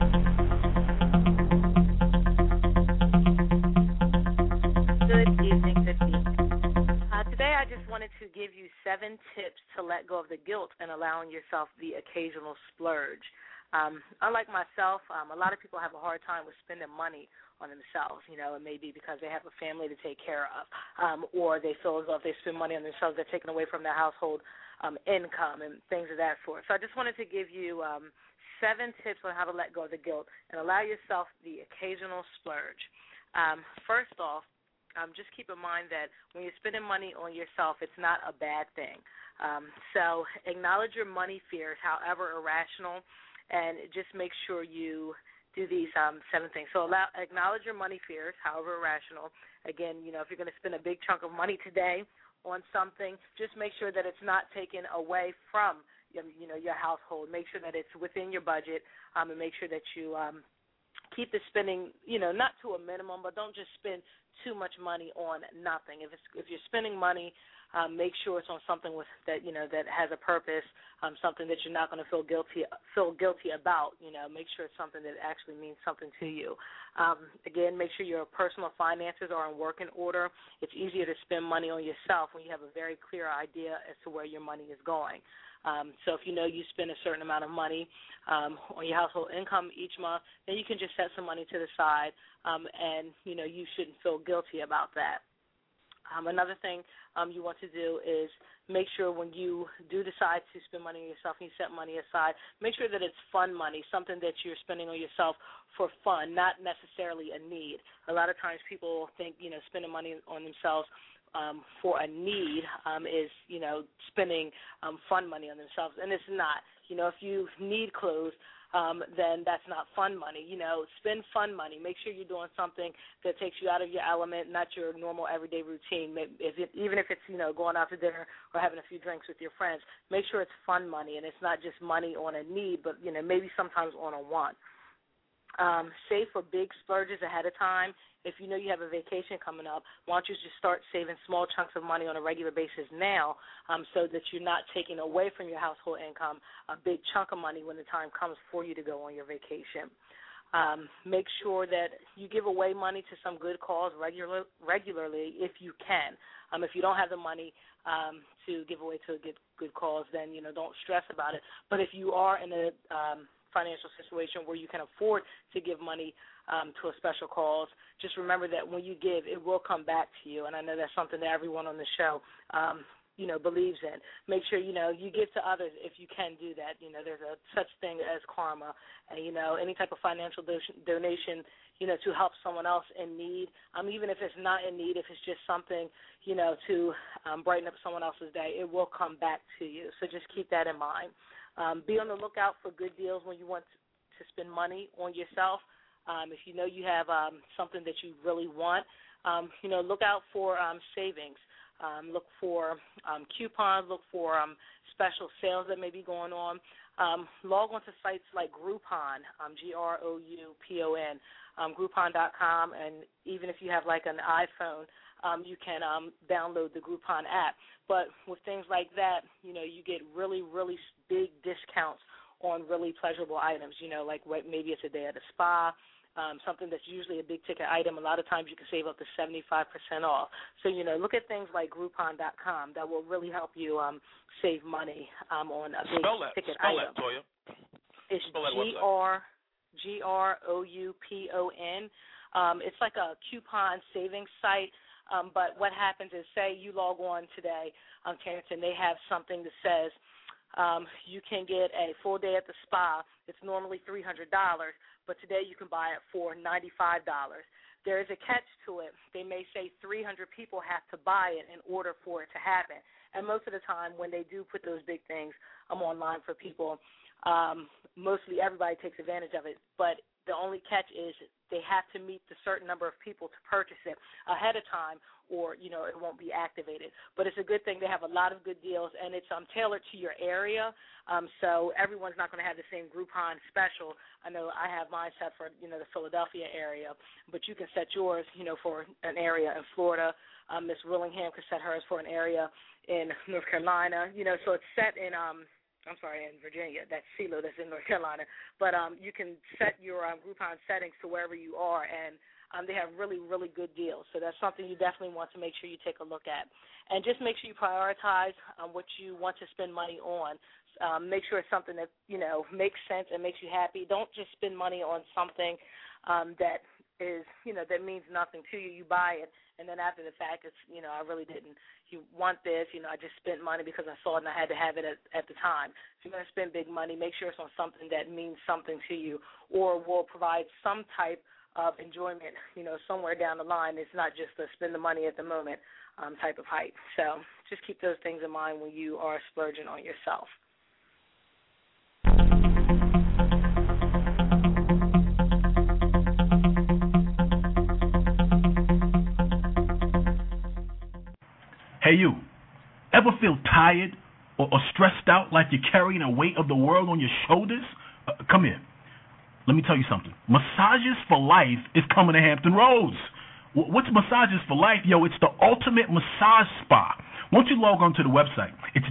Good evening. Today I just wanted to give you 7 tips to let go of the guilt and allowing yourself the occasional splurge. Unlike myself, a lot of people have a hard time with spending money on themselves. You know, it may be because they have a family to take care of, or they feel as though if they spend money on themselves, they're taken away from their household income and things of that sort. So I just wanted to give you 7 tips on how to let go of the guilt and allow yourself the occasional splurge. First off, just keep in mind that when you're spending money on yourself, it's not a bad thing. So acknowledge your money fears, however irrational, and just make sure you do these 7 things. So acknowledge your money fears, however irrational. Again, you know, if you're going to spend a big chunk of money today on something, just make sure that it's not taken away from your household. Make sure that it's within your budget, and make sure that you keep the spending, not to a minimum, but don't just spend too much money on nothing. If you're spending money, make sure it's on something that has a purpose, something that you're not going to feel guilty about. Make sure it's something that actually means something to you. Again, make sure your personal finances are in working order. It's easier to spend money on yourself when you have a very clear idea as to where your money is going. So if you know you spend a certain amount of money on your household income each month, then you can just set some money to the side, and you shouldn't feel guilty about that. Another thing you want to do is make sure when you do decide to spend money on yourself and you set money aside, make sure that it's fun money, something that you're spending on yourself for fun, not necessarily a need. A lot of times people think, spending money on themselves for a need is, spending fun money on themselves, and it's not. If you need clothes, then that's not fun money. Spend fun money. Make sure you're doing something that takes you out of your element, not your normal everyday routine. Even if it's, going out to dinner or having a few drinks with your friends, make sure it's fun money and it's not just money on a need, but, maybe sometimes on a want. Save for big splurges ahead of time. If you know you have a vacation coming up, why don't you just start saving small chunks of money on a regular basis now so that you're not taking away from your household income a big chunk of money when the time comes for you to go on your vacation. Make sure that you give away money to some good cause regularly if you can. If you don't have the money to give away to a good cause, then, don't stress about it. But if you are in a financial situation where you can afford to give money to a special cause, just remember that when you give, it will come back to you. And I know that's something that everyone on the show, believes in. Make sure, you give to others if you can do that. There's a such thing as karma. And, any type of financial donation, to help someone else in need, even if it's not in need, if it's just something, to brighten up someone else's day, it will come back to you. So just keep that in mind. Be on the lookout for good deals when you want to spend money on yourself. If you know you have something that you really want, look out for savings. Look for coupons. Look for special sales that may be going on. Log on to sites like Groupon, Groupon, Groupon.com, and even if you have like an iPhone, you can download the Groupon app. But with things like that, you get really, really big discounts on really pleasurable items, like maybe it's a day at a spa, something that's usually a big-ticket item. A lot of times you can save up to 75% off. So, look at things like Groupon.com. That will really help you save money on a big-ticket item. Spell that, Toya. It's Groupon. It's like a coupon savings site. But what happens is, say you log on today, Terrence, and they have something that says you can get a full day at the spa. It's normally $300, but today you can buy it for $95. There is a catch to it. They may say 300 people have to buy it in order for it to happen. And most of the time when they do put those big things online for people, mostly everybody takes advantage of it. But the only catch is they have to meet the certain number of people to purchase it ahead of time, or, it won't be activated. But it's a good thing. They have a lot of good deals, and it's tailored to your area, so everyone's not going to have the same Groupon special. I know I have mine set for, the Philadelphia area, but you can set yours, for an area in Florida. Miss Willingham could set hers for an area in North Carolina, so it's set in in Virginia. That's CeeLo, that's in North Carolina. But you can set your Groupon settings to wherever you are, and they have really, really good deals. So that's something you definitely want to make sure you take a look at. And just make sure you prioritize what you want to spend money on. Make sure it's something that, makes sense and makes you happy. Don't just spend money on something that is, that means nothing to you. You buy it, and then after the fact, it's, I really didn't. You want this, I just spent money because I saw it and I had to have it at the time. If you're going to spend big money, make sure it's on something that means something to you or will provide some type of enjoyment, somewhere down the line. It's not just a spend the money at the moment type of hype. So just keep those things in mind when you are splurging on yourself. Hey, you, ever feel tired or stressed out like you're carrying a weight of the world on your shoulders? Come here. Let me tell you something. Massages for Life is coming to Hampton Roads. What's Massages for Life? Yo, it's the ultimate massage spa. Won't you log on to the website? It's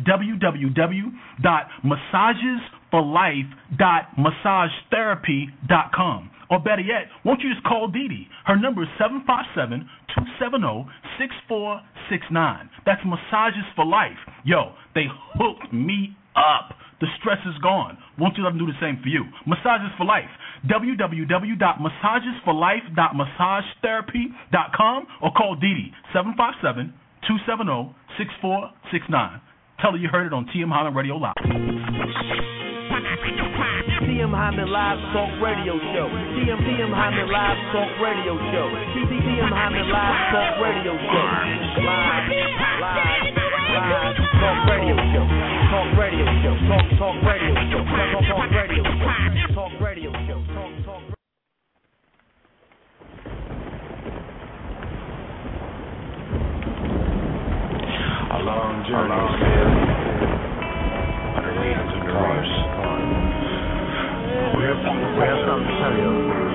www.massagesforlife.massagetherapy.com. Or better yet, won't you just call Dee Dee? Her number is 757-270-6469. That's Massages for Life. Yo, they hooked me up. The stress is gone. Won't you let them do the same for you? Massages for Life. www.massagesforlife.massagetherapy.com or call Dee Dee, 270-6469. Tell her you heard it on TM Hyman Radio Live. TM Hyman Live Talk Radio Show. TM Hyman Live Talk Radio Show. TM Hyman Live Talk Radio Show. Live Talk Radio Show. Talk Radio Show. Talk Radio Show. Talk Radio Show. Talk Radio Show. Talk. A long journey is filled by the reasons of cars. We have something to tell you.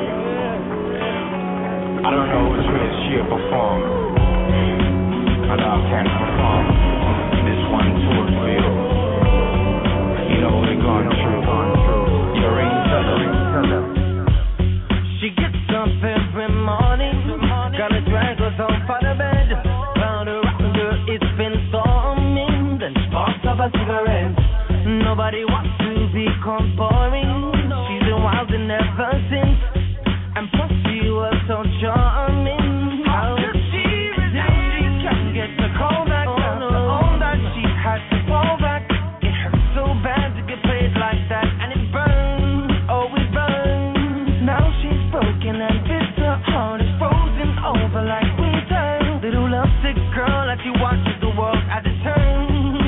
I don't know which way she'll perform, but I can perform. This one too feel. You know we're going through. Your ring tell them. She gets up every morning, gonna drag us on for the bed. Round around her, it's been storming. Then sparks of a cigarette. Nobody wants to become boring. She's been wild and ever since. And plus she was so charming. How did she resist? She can't get the call back. All that she had to fall back. It hurt so bad to get played like that. And it burns, oh it burns. Now she's broken and bitter. Heart is frozen over like winter. Little lovesick girl as she watches the world as it turns.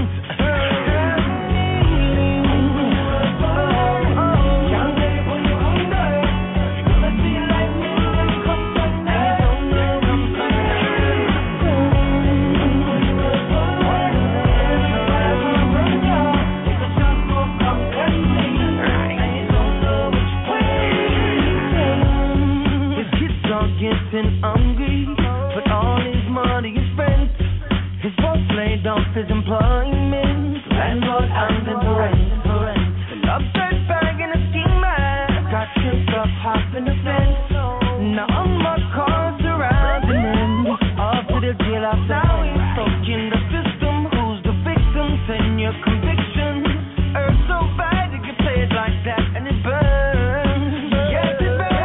Getting hungry, but all his money is spent. His boss laid off his employment. Landlord and the rent. An upside bag and a ski mask. Got tripped up, hopping the fence. Now all my cars surrounding him. Off to the jail house, now he's stuck in the system. Who's the victim? 10-year conviction. Hurt so bad you get played like that, and it burns. Yes, it burns.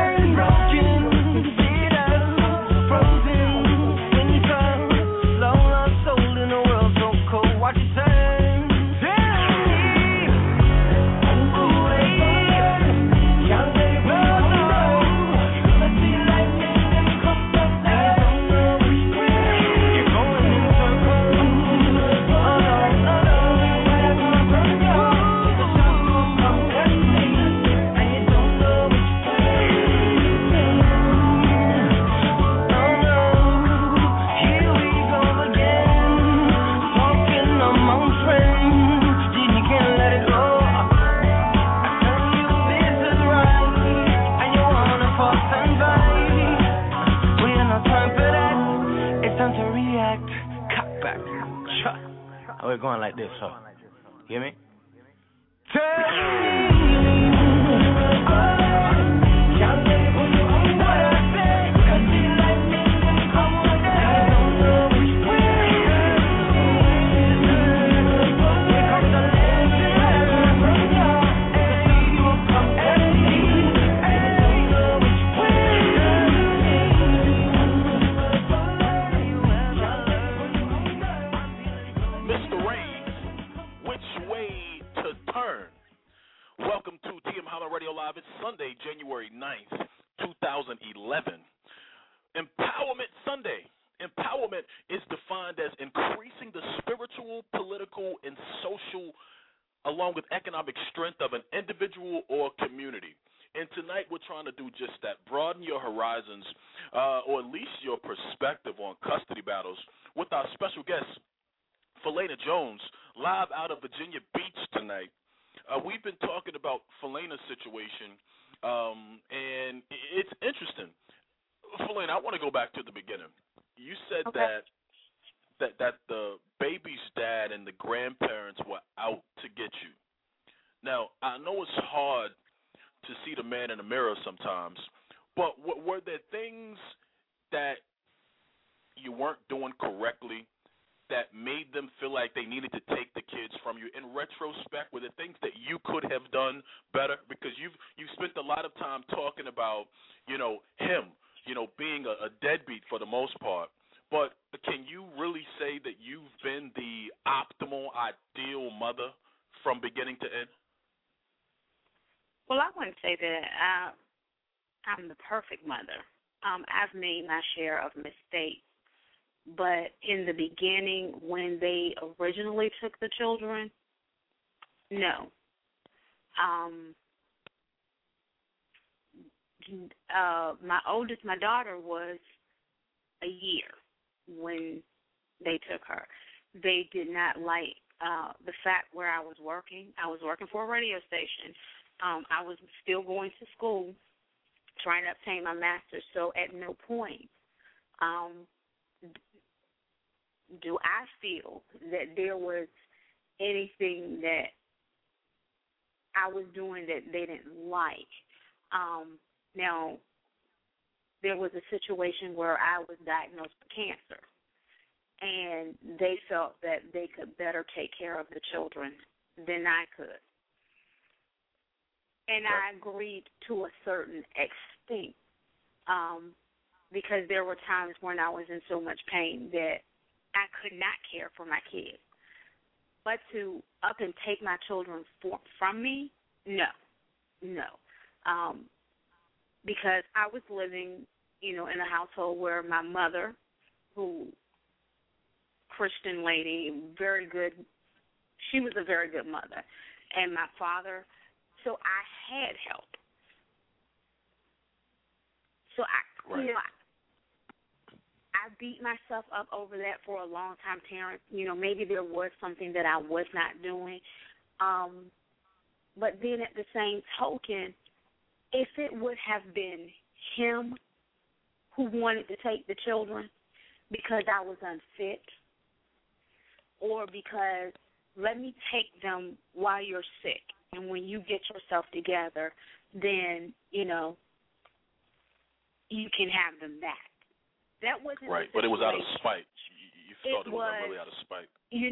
We're going like this, huh? You hear me? It's Sunday, January 9th, 2011. Empowerment Sunday. Empowerment is defined as increasing the spiritual, political, and social, along with economic strength of an individual or community. And tonight we're trying to do just that, broaden your horizons, or at least your perspective on custody battles with our special guest, Philena Jones, live out of Virginia Beach tonight. We've been talking about Philena's situation, and it's interesting. Philena, I want to go back to the beginning. You said that the baby's dad and the grandparents were out to get you. Now, I know it's hard to see the man in the mirror sometimes, but were there things that you weren't doing correctly that made them feel like they needed to take the kids from you? In retrospect, were there things that you could have done better? Because you've spent a lot of time talking about, him, being a deadbeat for the most part. But can you really say that you've been the optimal, ideal mother from beginning to end? Well, I wouldn't say that I'm the perfect mother. I've made my share of mistakes. But in the beginning, when they originally took the children, no. My daughter was a year when they took her. They did not like the fact where I was working. I was working for a radio station. I was still going to school, trying to obtain my master's. So at no point do I feel that there was anything that I was doing that they didn't like. Now, there was a situation where I was diagnosed with cancer, and they felt that they could better take care of the children than I could. And I agreed to a certain extent because there were times when I was in so much pain that I could not care for my kids. But to up and take my children from me, no. Because I was living, in a household where my mother, who Christian lady, very good, she was a very good mother, and my father, so I had help. So I beat myself up over that for a long time, Terrence. Maybe there was something that I was not doing. But then at the same token, if it would have been him who wanted to take the children because I was unfit, or because let me take them while you're sick, and when you get yourself together, then, you can have them back. That wasn't right, but it was out of spite. You felt it was really out of spite.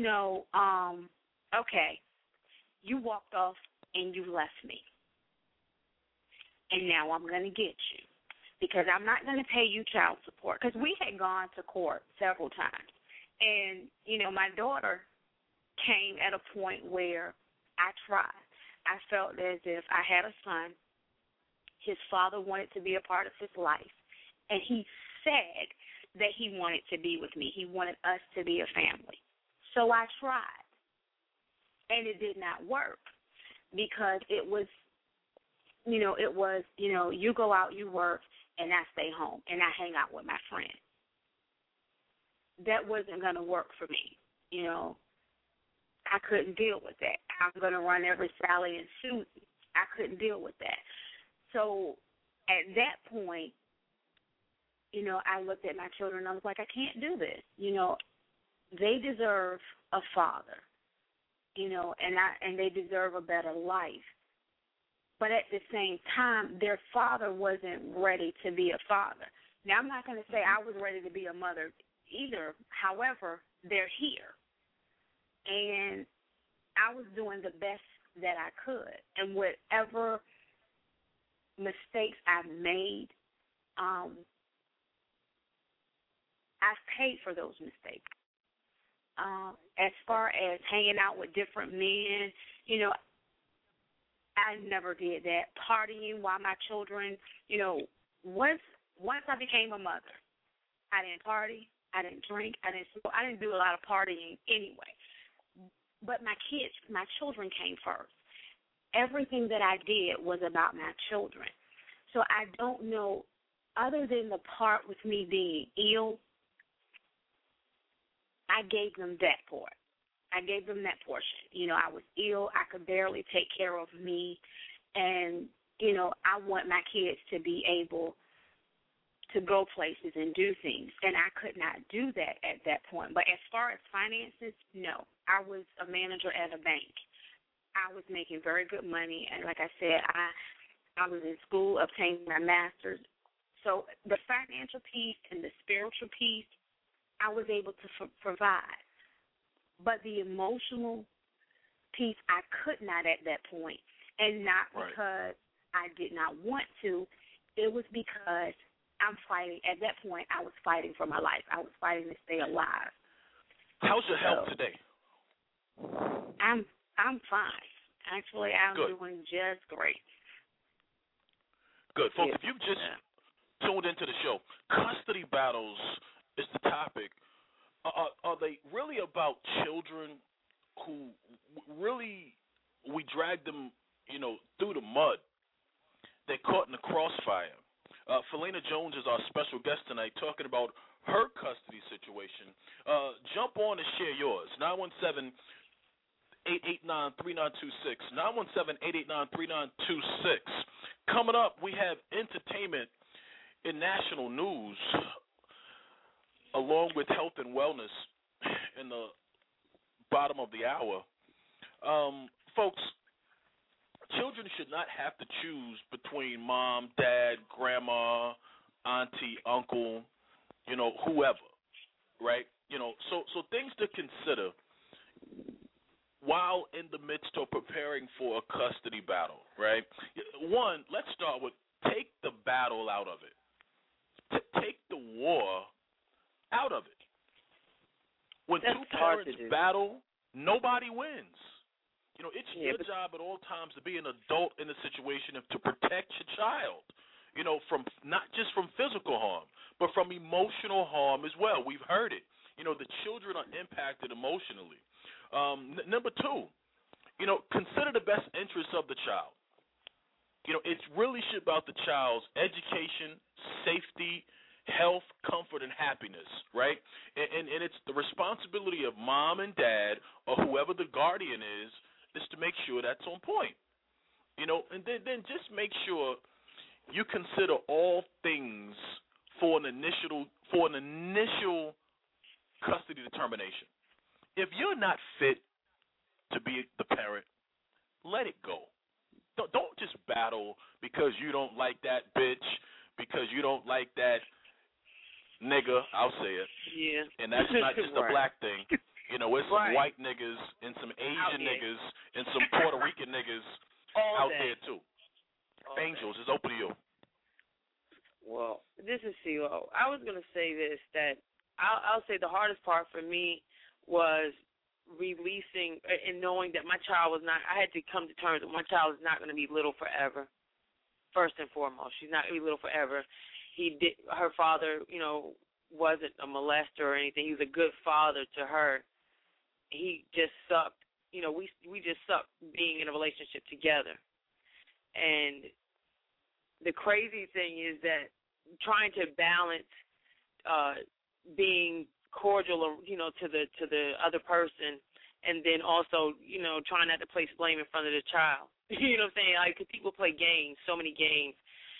Okay, you walked off and you left me, and now I'm going to get you because I'm not going to pay you child support, because we had gone to court several times. And, my daughter came at a point where I tried. I felt as if I had a son. His father wanted to be a part of his life, and he said that he wanted to be with me. He wanted us to be a family. So I tried, and it did not work because it was, you go out, you work, and I stay home, and I hang out with my friends. That wasn't going to work for me. I couldn't deal with that. I'm going to run every Sally and Susie. I couldn't deal with that. So at that point, I looked at my children and I was like, I can't do this. They deserve a father, and they deserve a better life. But at the same time, their father wasn't ready to be a father. Now, I'm not going to say I was ready to be a mother either. However, they're here. And I was doing the best that I could. And whatever mistakes I made, I've paid for those mistakes. As far as hanging out with different men, I never did that. Partying while my children, once I became a mother, I didn't party, I didn't drink, I didn't do a lot of partying anyway. But my children came first. Everything that I did was about my children. So I don't know, other than the part with me being ill, I gave them that part. I gave them that portion. I was ill. I could barely take care of me. And, I want my kids to be able to go places and do things. And I could not do that at that point. But as far as finances, no. I was a manager at a bank. I was making very good money. And like I said, I was in school obtaining my master's. So the financial piece and the spiritual piece, I was able to provide. But the emotional piece, I could not at that point, and not because I did not want to. It was because I'm fighting. At that point, I was fighting for my life. I was fighting to stay alive. How's your health today? I'm fine. Actually, I'm doing just great. Good. Folks, if you've just tuned into the show, custody battles is the topic. Are they really about children who really we drag them, through the mud? They're caught in the crossfire. Felina Jones is our special guest tonight, talking about her custody situation. Jump on and share yours. 917-889-3926. 917-889-3926. Coming up, we have entertainment in national news, along with health and wellness in the bottom of the hour. Folks, children should not have to choose between mom, dad, grandma, auntie, uncle, whoever, right? So things to consider while in the midst of preparing for a custody battle, right? One, let's start with take the battle out of it. Take the war out of it. When two parents battle, nobody wins. It's your job at all times to be an adult in a situation to protect your child, from not just from physical harm, but from emotional harm as well. We've heard it. The children are impacted emotionally. Number two, consider the best interests of the child. It's really shit about the child's education, safety, health, comfort, and happiness, right? And it's the responsibility of mom and dad or whoever the guardian is to make sure that's on point. And then just make sure you consider all things for an initial custody determination. If you're not fit to be the parent, let it go. Don't just battle because you don't like that bitch, because you don't like that nigga, I'll say it. Yeah. And that's not just a black thing. It's some white niggas and some Asian niggas and some Puerto Rican niggas out there too. Angels, it's open to you. Well, this is CeeLo. I was going to say this, that I'll say the hardest part for me was releasing and knowing that my child was not, I had to come to terms that my child is not going to be little forever, first and foremost. She's not going to be little forever. Her father, wasn't a molester or anything. He was a good father to her. He just sucked. We just sucked being in a relationship together. And the crazy thing is that trying to balance being cordial, to the other person, and then also, trying not to place blame in front of the child. You know what I'm saying? Like, 'cause people play games, so many games,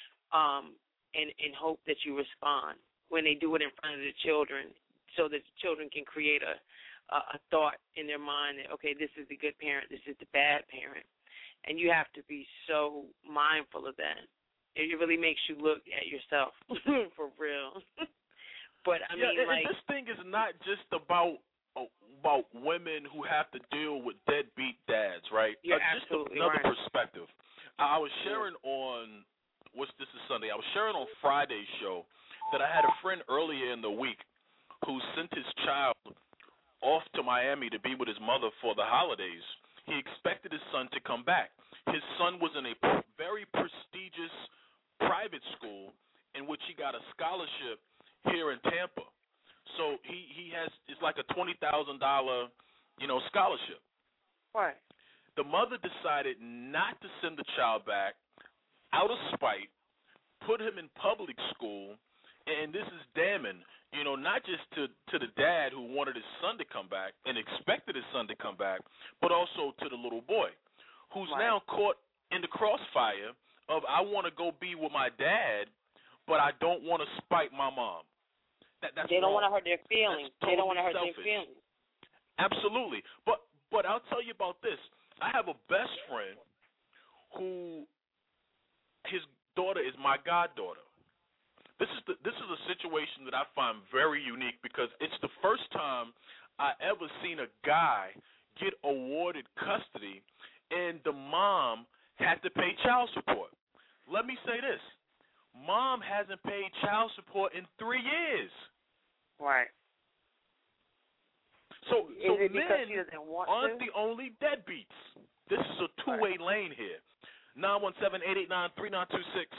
and hope that you respond when they do it in front of the children, so that the children can create a thought in their mind that, okay, this is the good parent, this is the bad parent. And you have to be so mindful of that. It really makes you look at yourself, for real. But, I mean, this thing is not just about women who have to deal with deadbeat dads, right? You're just absolutely another right. perspective. I was sharing on, this is Sunday, I was sharing on Friday's show that I had a friend earlier in the week who sent his child off to Miami to be with his mother for the holidays. He expected his son to come back. His son was in a very prestigious private school in which he got a scholarship here in Tampa. So he has, it's like a $20,000, scholarship. Right. The mother decided not to send the child back out of spite, put him in public school, and this is damning, not just to the dad who wanted his son to come back and expected his son to come back, but also to the little boy who's now caught in the crossfire of, I want to go be with my dad, but I don't want to spite my mom. They don't want to hurt their feelings. Totally they don't want to hurt selfish. their feelings. Absolutely. But I'll tell you about this. I have a best friend who, his daughter is my goddaughter. This is a situation that I find very unique because it's the first time I ever seen a guy get awarded custody and the mom had to pay child support. Let me say this. mom hasn't paid child support in 3 years. Right. So is it men because she doesn't want aren't to? the only deadbeats. This is a two-way lane here. 917-889-3926.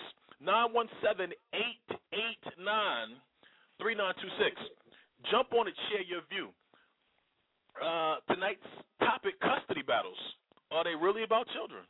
917-889-3926. Jump on it, share your view. Tonight's topic, custody battles. Are they really about children?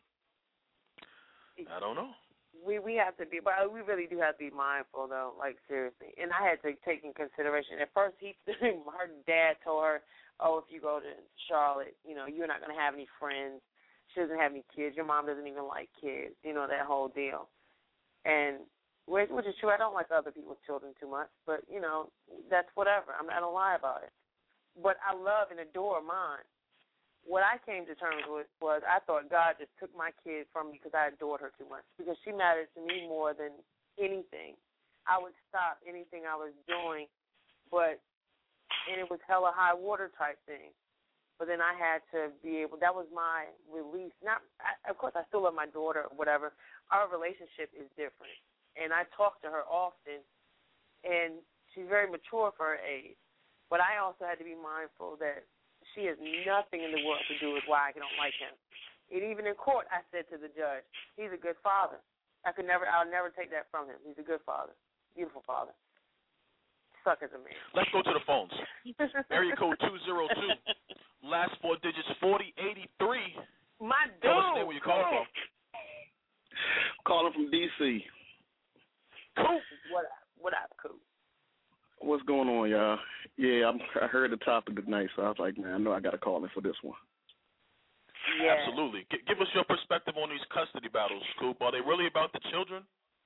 I don't know. We have to be, but we really do have to be mindful, though, like, seriously. And I had to take in consideration. At first, her dad told her, oh, if you go to Charlotte, you're not going to have any friends. She doesn't have any kids. Your mom doesn't even like kids, that whole deal. And which is true. I don't like other people's children too much, but, that's whatever. I don't lie about it. But I love and adore mine. What I came to terms with was I thought God just took my kid from me because I adored her too much, because she mattered to me more than anything. I would stop anything I was doing, and it was hella high water type thing. But then I had to be able, that was my release. Of course, I still love my daughter or whatever. Our relationship is different. And I talk to her often, and she's very mature for her age. But I also had to be mindful that she has nothing in the world to do with why I don't like him. And even in court, I said to the judge, he's a good father. I'll never take that from him. He's a good father, beautiful father. Suck as a man. Let's go to the phones. Area code 202, last four digits 4083. My dude. Tell us where you calling from. Calling from D.C. Coop. What up, Coop? What's going on, y'all? Yeah, I heard the topic tonight, so I was like, man, I know I got to call in for this one. Yeah. Absolutely. Give us your perspective on these custody battles, Coop. Are they really about the children?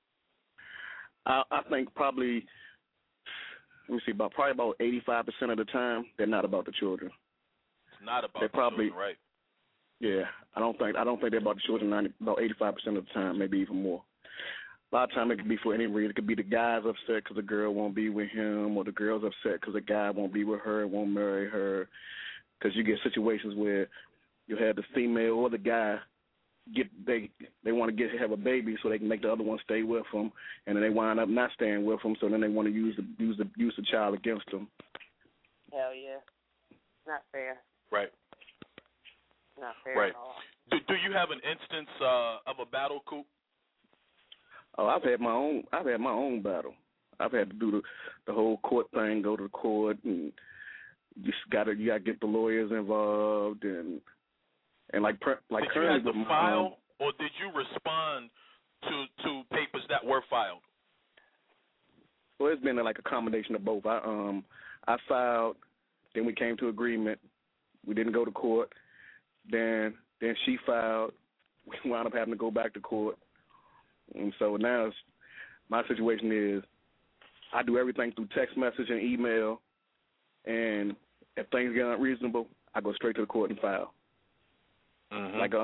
I think probably, probably about 85% of the time, they're not about the children. It's not about the children, right? Yeah, I don't think they're about the children. About 85% of the time, maybe even more. A lot of times it could be for any reason. It could be the guy's upset because the girl won't be with him, or the girl's upset because the guy won't be with her, won't marry her. Because you get situations where you have the female or the guy they want to have a baby so they can make the other one stay with them, and then they wind up not staying with them, so then they want to use the child against them. Hell yeah, not fair. Right. Not fair right. at all. Do you have an instance of a battle, Coop? Oh, I've had my own battle. I've had to do the whole court thing, go to the court, and you got to get the lawyers involved, and like did you have to file, or did you respond to papers that were filed? Well, it's been like a combination of both. I filed, then we came to agreement. We didn't go to court. Then she filed. We wound up having to go back to court. And so now my situation is I do everything through text message and email, and if things get unreasonable, I go straight to the court and file. Mm-hmm. Like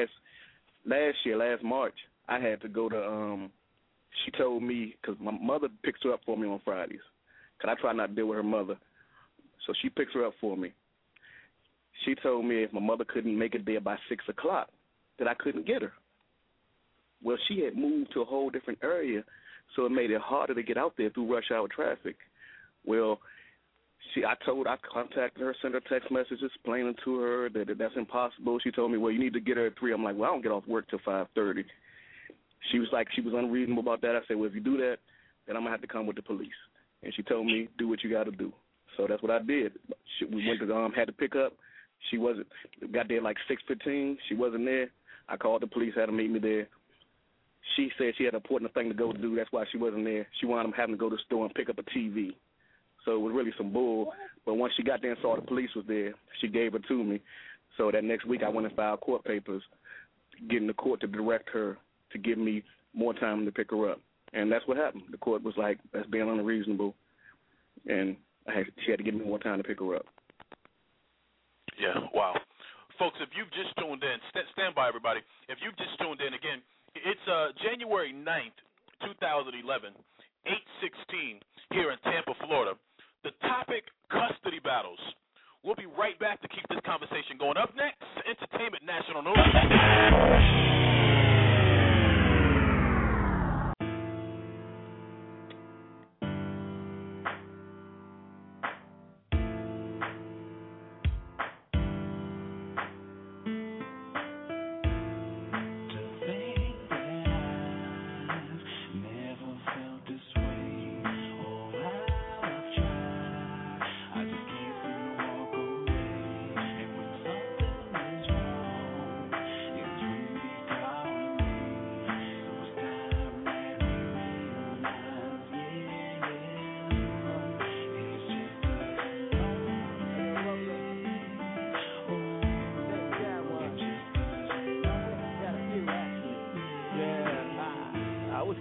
last March, I had to go to she told me, because my mother picks her up for me on Fridays, because I try not to deal with her mother, so she picks her up for me. She told me if my mother couldn't make it there by 6 o'clock, that I couldn't get her. Well, she had moved to a whole different area, so it made it harder to get out there through rush hour traffic. Well, I contacted her, sent her text messages explaining to her that that's impossible. She told me, well, you need to get her at 3. I'm like, well, I don't get off work till 5:30. She was unreasonable about that. I said, well, if you do that, then I'm going to have to come with the police. And she told me, do what you got to do. So that's what I did. We went to had to pick up. She got there like 6:15. She wasn't there. I called the police, had them meet me there. She said she had an important thing to go do. That's why she wasn't there. She wound up having to go to the store and pick up a TV. So it was really some bull. But once she got there and saw the police was there, she gave her to me. So that next week I went and filed court papers, getting the court to direct her to give me more time to pick her up. And that's what happened. The court was like, that's being unreasonable. And she had to give me more time to pick her up. Yeah, wow. Folks, if you've just tuned in, stand by, everybody. If you've just tuned in, again, it's January 9th, 2011, 8:16 here in Tampa, Florida. The topic, custody battles. We'll be right back to keep this conversation going. Up next, Entertainment National News.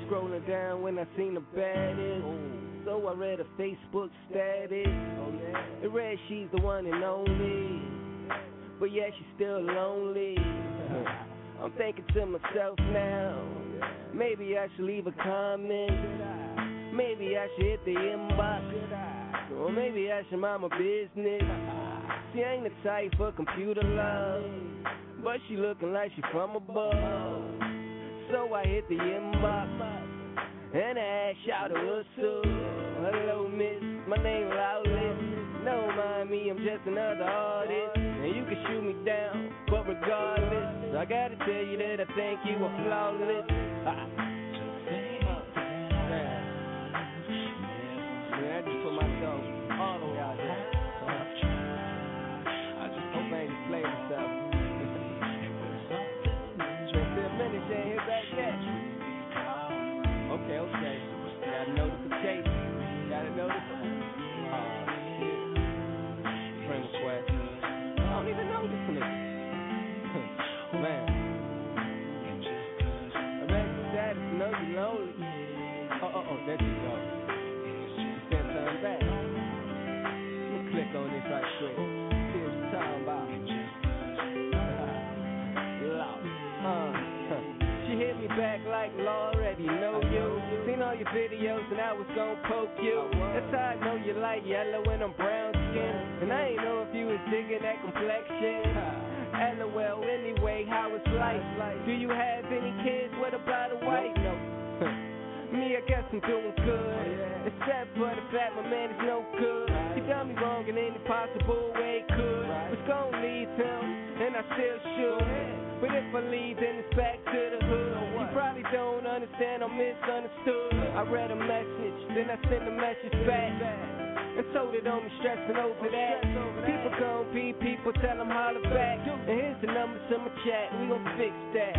scrolling down when I seen the baddest. So I read her Facebook status. It read she's the one and only, but yeah, she's still lonely. I'm thinking to myself now, maybe I should leave a comment. Maybe I should hit the inbox, or maybe I should mind my business. She ain't the type for computer love, but she looking like she from above. So I hit the inbox and I asked, shout to her, so hello miss, my name Lawless. Don't mind me, I'm just another artist, and you can shoot me down, but regardless, I gotta tell you that I think you are flawless. I just put myself all the way out there. I just hope I ain't displayed myself. Been a minute, she ain't hit back yet. Okay. Got a notification. Got a notice. Friend request. I don't even know this nigga. Man. Arrest status, know you lonely. Oh, there you go. Send something back. Let me click on this right quick. See what you're talking about. She hit me back like law already know you. Seen all your videos and I was gon' poke you. That's how I know you like yellow and I'm brown skin. And I ain't know if you was digging that complexion. LOL, anyway, how it's like? Do you have any kids? What about a wife? No. Me, I guess I'm doing good. Except for the fact my man is no good. He done me wrong in any possible way he could. Was gon' leave him, and I still should. But if I leave, then it's back to the hood. You probably don't understand, I'm misunderstood. I read a message, then I sent a message back, and told her don't be stressing over that. People gon' be people, tell them holler back. And here's the number to my chat, we gon' fix that.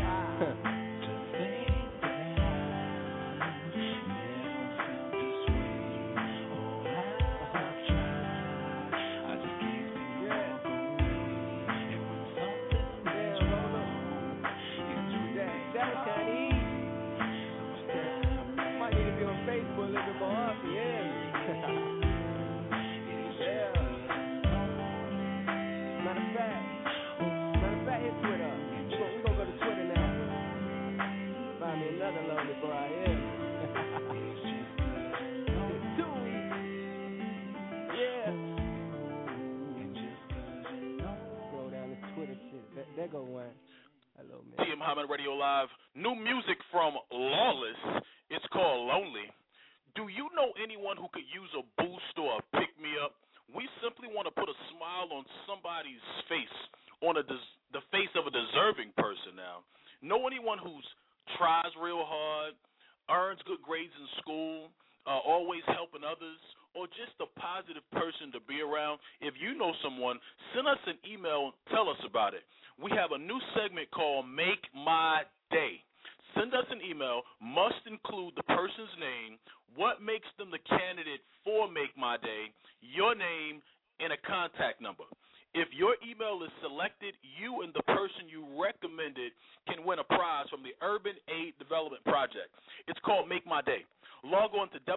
TM Hyman Radio Live. New music from Lawless. It's called Lonely. Do you know anyone who could use a boost or a pick-me-up? We simply want to put a smile on somebody's face, on the face of a deserving person now. Know anyone who tries real hard, earns good grades in school, always helping others, or just a positive person to be around? If you know someone, send us an email, tell us about it. We have a new segment called Make My Day. Send us an email, must include the person's name, what makes them the candidate for Make My Day, your name, and a contact number. If your email is selected, you and the person you recommended can win a prize from the Urban Aid Development Project. It's called Make My Day. Log on to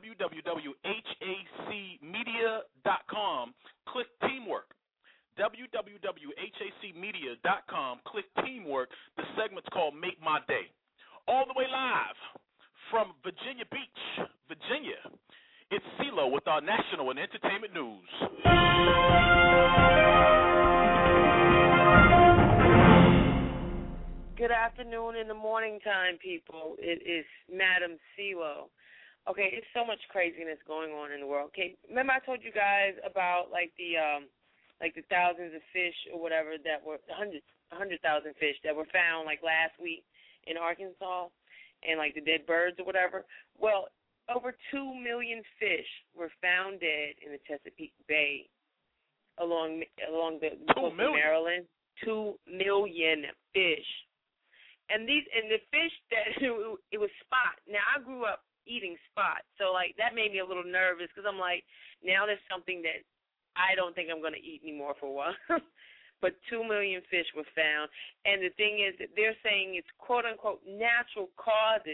www.hacmedia.com, click Teamwork. www.hacmedia.com, click Teamwork. The segment's called Make My Day. All the way live from Virginia Beach, Virginia, it's CeeLo with our national and entertainment news. Good afternoon in the morning time, people. It is Madam CeeLo. Okay, it's so much craziness going on in the world. Okay, remember I told you guys about the thousands of fish or whatever that were 100,000 fish that were found like last week in Arkansas, and like the dead birds or whatever. Well, over 2 million fish were found dead in the Chesapeake Bay along the coast of Maryland. 2 million fish, and the fish that it was spot. Now I grew up eating spot, so like that made me a little nervous because I'm like, now there's something that I don't think I'm going to eat anymore for a while. But 2 million fish were found. And the thing is that they're saying it's quote-unquote natural causes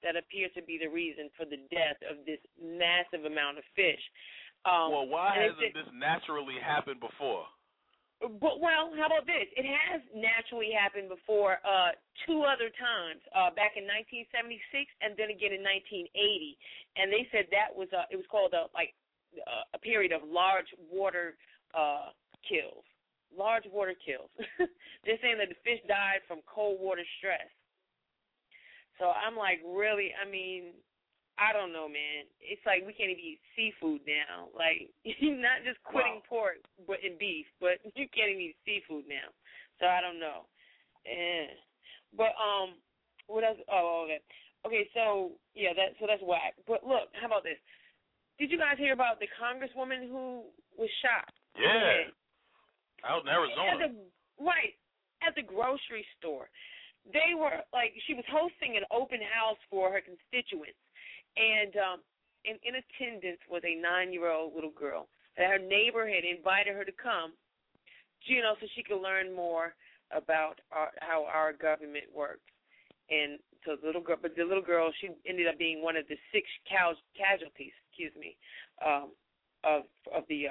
that appear to be the reason for the death of this massive amount of fish. Well, why hasn't this naturally happened before? But, well, how about this? It has naturally happened before 2 other times, back in 1976 and then again in 1980. And they said that was it was called a period of large water kills. Large water kills. They're saying that the fish died from cold water stress. So I'm like, really? I mean, I don't know, man. It's like we can't even eat seafood now. Like, you're not just quitting pork and beef, but you can't even eat seafood now. So I don't know. But what else? Oh, okay. Okay, so yeah, that's whack. But look, how about this? Did you guys hear about the congresswoman who was shot? Yeah. Out in Arizona. At the grocery store. They were she was hosting an open house for her constituents. And in attendance was a 9-year-old little girl that her neighbor had invited her to come, so she could learn more about how our government works. And so the little girl, she ended up being one of the 6 casualties, of the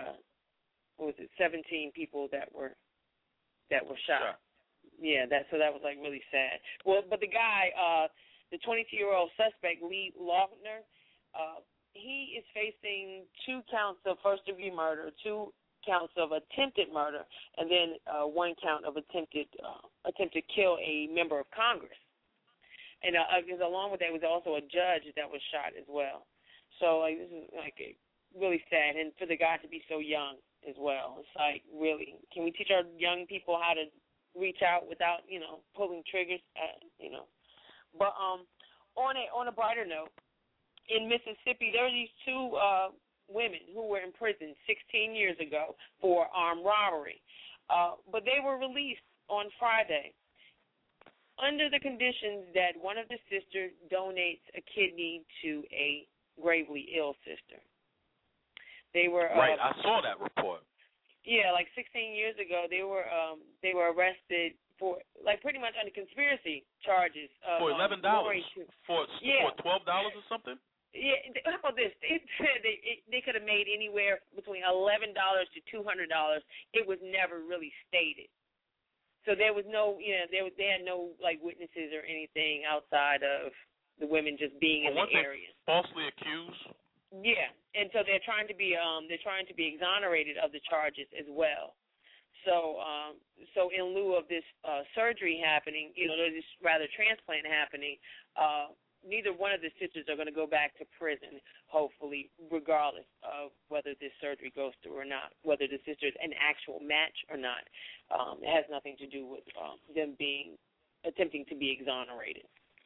17 people that were shot. Yeah, that was really sad. Well, but the guy, the 22-year-old suspect, Lee Lautner, he is facing 2 counts of first-degree murder, 2 counts of attempted murder, and then 1 count of attempt to kill a member of Congress. And along with that was also a judge that was shot as well. So this is really sad, and for the guy to be so young as well. It's like, really, can we teach our young people how to reach out without pulling triggers? But on a brighter note, in Mississippi, there are these 2 women who were in prison 16 years ago for armed robbery. But they were released on Friday under the conditions that one of the sisters donates a kidney to a gravely ill sister. They were right. I saw that report. Yeah, 16 years ago, they were arrested for pretty much under conspiracy charges. For $11, for $12 or something. Yeah, how about this? They said they could have made anywhere between $11 to $200. It was never really stated. So there was no, they had no witnesses or anything outside of the women just being in the area. Falsely accused. Yeah, and so they're trying to be exonerated of the charges as well. So in lieu of this surgery happening, this transplant happening, neither one of the sisters are going to go back to prison, hopefully, regardless of whether this surgery goes through or not, whether the sister is an actual match or not. It has nothing to do with them attempting to be exonerated.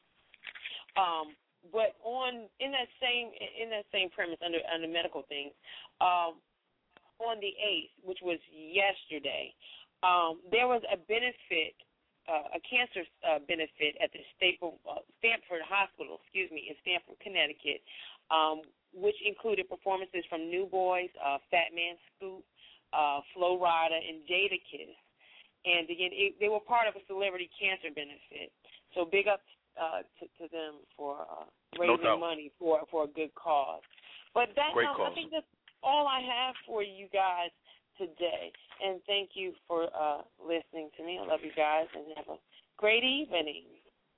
But in that same premise, under medical things, on the 8th, which was yesterday, there was a benefit, a cancer benefit at the Stanford Hospital, in Stamford, Connecticut, which included performances from New Boys, Fat Man Scoop, Flo Rida, and Jadakiss. And again, they were part of a celebrity cancer benefit. So big up to them for raising money for a good cause. But I think that's all I have for you guys today. And thank you for listening to me. I love you guys, and have a great evening.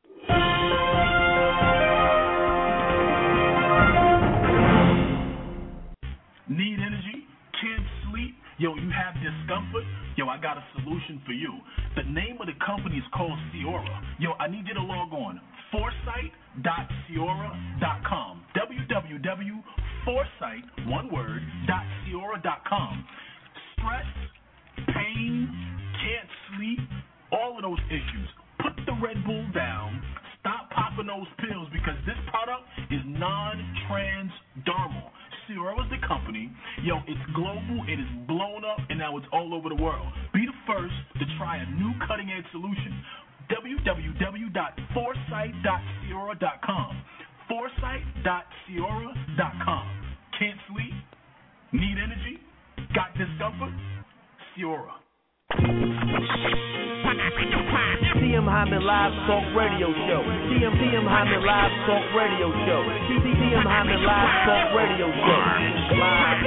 Need energy? Can't sleep? Yo, you have discomfort? Yo, I got a solution for you. The name of the company is called Ciora. Yo, I need you to log on. Foresight.ciora.com. www.foresight.ciora.com. Stress, pain, can't sleep, all of those issues. Put the Red Bull down. Stop popping those pills, because this product is non-transdermal. Ciora is the company. Yo, it's global, it is blown up, and now it's all over the world. Be the first to try a new cutting-edge solution. www.foresight.ciora.com. Foresight.ciora.com. Can't sleep? Need energy? Got discomfort? Ciora. CM High Hyman Live Talk Radio Show. TM Hyman Live Talk Radio Show. TM Hyman Live Talk Radio Show. Live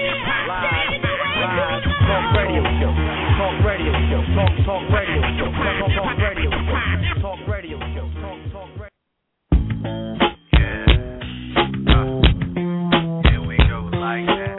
Talk Radio Show. Talk Radio Show. Talk Radio Show. Talk Radio Show. Talk Radio Show. Talk Radio. Here we go like that.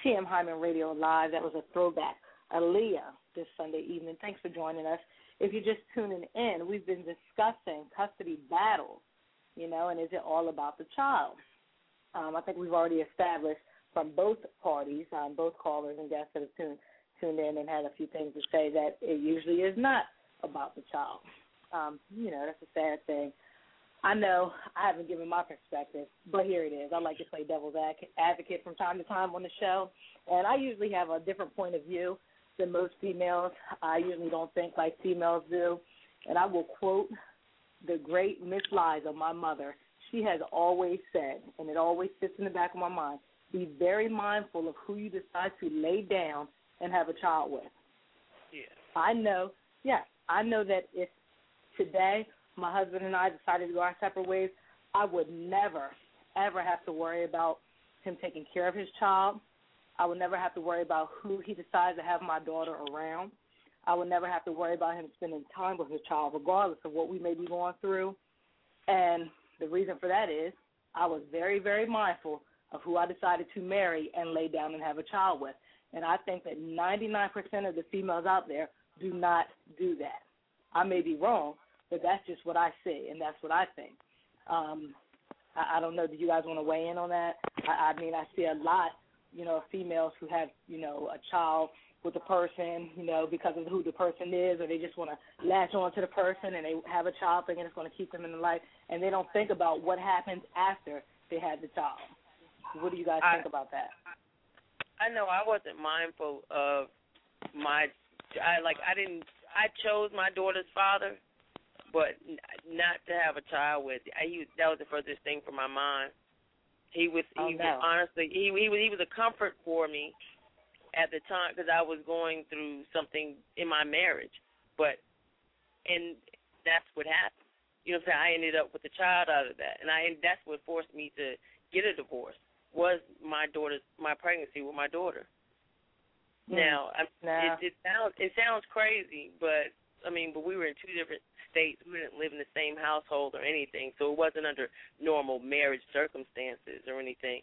TM Hyman Radio Live. That was a throwback. Aaliyah this Sunday evening. Thanks for joining us. If you're just tuning in, we've been discussing custody battles, and is it all about the child? I think we've already established from both parties, both callers and guests that have tuned in and had a few things to say, that it usually is not about the child. That's a sad thing. I know I haven't given my perspective, but here it is. I like to play devil's advocate from time to time on the show, and I usually have a different point of view than most females. I usually don't think like females do, and I will quote the great Miss Liza, my mother. She has always said, and it always sits in the back of my mind, be very mindful of who you decide to lay down and have a child with. Yeah. I know that if today my husband and I decided to go our separate ways, I would never, ever have to worry about him taking care of his child. I would never have to worry about who he decides to have my daughter around. I would never have to worry about him spending time with his child, regardless of what we may be going through. And the reason for that is I was very, very mindful of who I decided to marry and lay down and have a child with. And I think that 99% of the females out there do not do that. I may be wrong, but that's just what I see, and that's what I think. I don't know. Do you guys want to weigh in on that? I mean, I see a lot, females who have, a child with a person, because of who the person is, or they just want to latch on to the person and they have a child thinking it's going to keep them in the life, and they don't think about what happens after they had the child. What do you guys think about that? I know I wasn't mindful of I chose my daughter's father, but not to have a child with. That was the furthest thing from my mind. He was honestly he was a comfort for me at the time because I was going through something in my marriage, and that's what happened. You know what I'm saying? I ended up with a child out of that, and that's what forced me to get a divorce. Was my pregnancy with my daughter. Now, it sounds crazy, but we were in two different states. We didn't live in the same household or anything, so it wasn't under normal marriage circumstances or anything.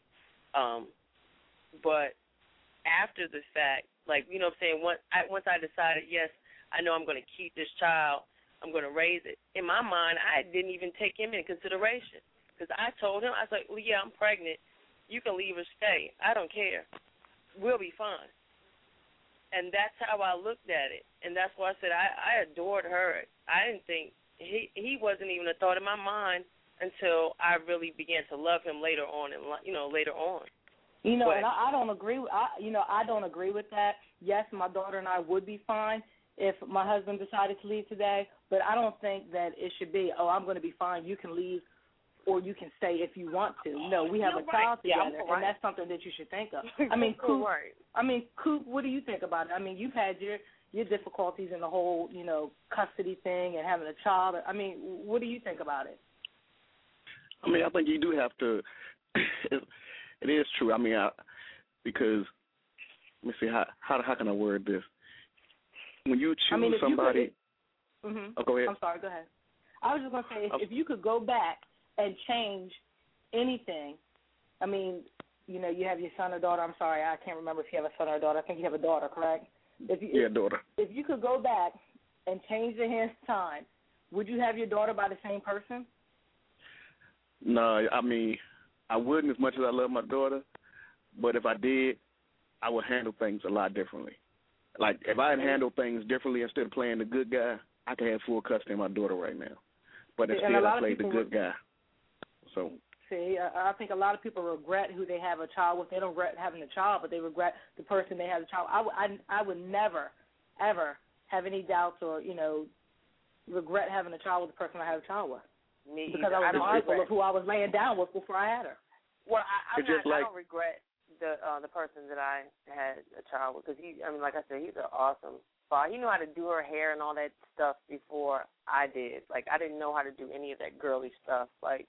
But after the fact, you know what I'm saying, once I decided, yes, I know I'm going to keep this child, I'm going to raise it, in my mind, I didn't even take him into consideration because I told him, I was like, well, yeah, I'm pregnant. You can leave or stay. I don't care. We'll be fine. And that's how I looked at it. And that's why I said I adored her. I didn't think he wasn't even a thought in my mind until I really began to love him later on. And I don't agree. I don't agree with that. Yes, my daughter and I would be fine if my husband decided to leave today. But I don't think that it should be, I'm going to be fine. You can leave. Or you can stay if you want to. No, we have a child together, and that's something that you should think of. Coop, what do you think about it? I mean, you've had your difficulties in the whole, custody thing and having a child. I mean, what do you think about it? I think you do have to. It is true. Because let me see how can I word this? When you choose somebody, go ahead. I'm sorry. Go ahead. I was just going to say, if you could go back and change anything, you have your son or daughter. I'm sorry, I can't remember if you have a son or a daughter. I think you have a daughter, correct? Daughter. If you could go back and change the hands time, would you have your daughter by the same person? No, I wouldn't as much as I love my daughter, but if I did, I would handle things a lot differently. Like, if I had handled things differently instead of playing the good guy, I could have full custody of my daughter right now. But instead, I played the good guy. So. See, I think a lot of people regret who they have a child with. They don't regret having a child, but they regret the person they have a child. I would never, ever have any doubts or, regret having a child with the person I have a child with. Me because either. I was mindful of who I was laying down with before I had her. Well, I don't regret the person that I had a child with because like I said, he's an awesome father. He knew how to do her hair and all that stuff before I did. Like, I didn't know how to do any of that girly stuff. Like,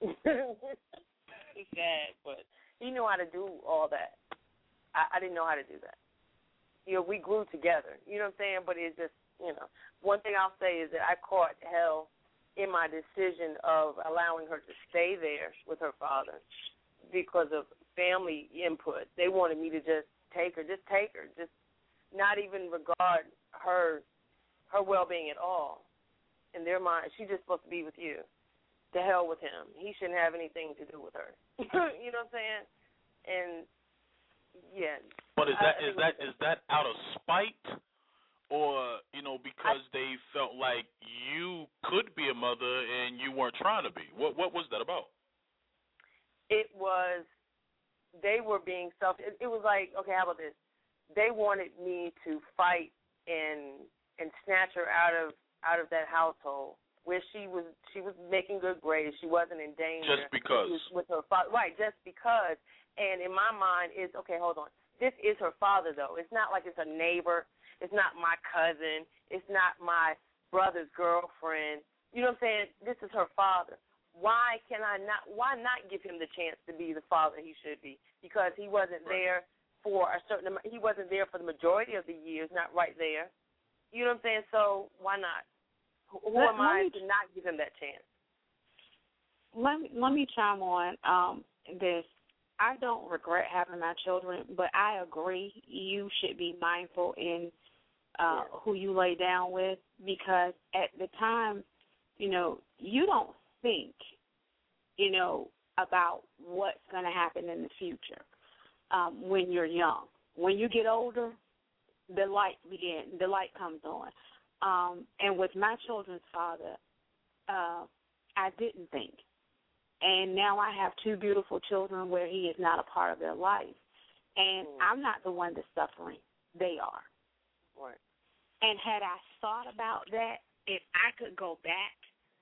it's sad, but he knew how to do all that. I didn't know how to do that. We grew together. You know what I'm saying? But it's just, one thing I'll say is that I caught hell in my decision of allowing her to stay there with her father because of family input. They wanted me to just take her. Just take her. Just not even regard her well-being at all. In their mind, she's just supposed to be with you. To hell with him. He shouldn't have anything to do with her. You know what I'm saying? And yeah. But is that out of spite, or because they felt like you could be a mother and you weren't trying to be? What was that about? It was they were being selfish. It was like, okay, how about this? They wanted me to fight and snatch her out of that household where she was making good grades. She wasn't in danger. Just because. She was with her father. Right, just because. And in my mind, okay, hold on. This is her father, though. It's not like it's a neighbor. It's not my cousin. It's not my brother's girlfriend. You know what I'm saying? This is her father. Why not give him the chance to be the father he should be? Because he wasn't there for he wasn't there for the majority of the years, not right there. You know what I'm saying? So why not? Who am I to not give him that chance? Let me chime on this. I don't regret having my children, but I agree you should be mindful in who you lay down with, because at the time, you don't think, about what's going to happen in the future when you're young. When you get older, the light comes on. And with my children's father, I didn't think. And now I have two beautiful children where he is not a part of their life. And I'm not the one that's suffering. They are. Right. And had I thought about that, if I could go back,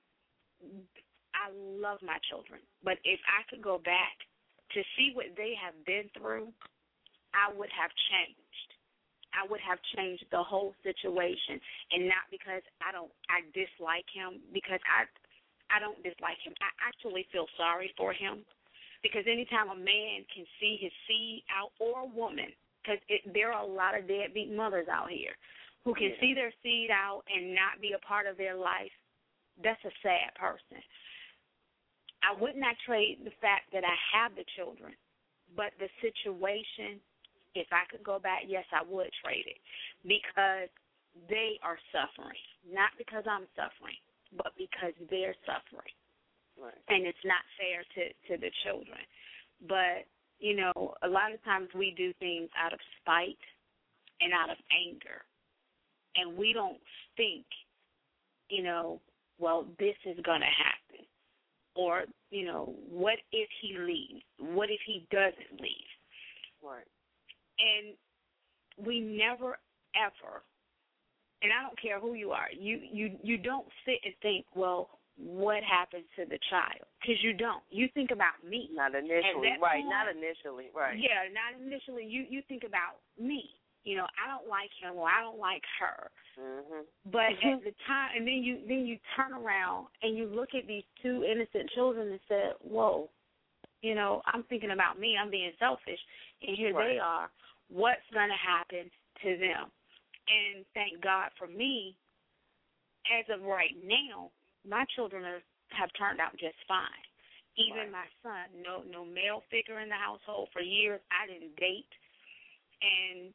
I love my children. But if I could go back to see what they have been through, I would have changed. I would have changed the whole situation, and not because I dislike him, because I don't dislike him. I actually feel sorry for him, because anytime a man can see his seed out, or a woman, because there are a lot of deadbeat mothers out here who can see their seed out and not be a part of their life, that's a sad person. I would not trade the fact that I have the children, but the situation, if I could go back, yes, I would trade it, because they are suffering, not because I'm suffering, but because they're suffering. Right. And it's not fair to the children. But, a lot of times we do things out of spite and out of anger, and we don't think, well, this is going to happen, or, what if he leaves? What if he doesn't leave? Right. And we never, ever, and I don't care who you are, you don't sit and think, well, what happens to the child? Because you don't. You think about me. Not initially, right. Not initially, right. Yeah, not initially. You think about me. I don't like him, or I don't like her. Mm-hmm. But at the time, and then you turn around and you look at these two innocent children and say, whoa, I'm thinking about me. I'm being selfish. And here they are. What's going to happen to them? And thank God for me, as of right now, my children have turned out just fine. Even my son, no male figure in the household for years. I didn't date, and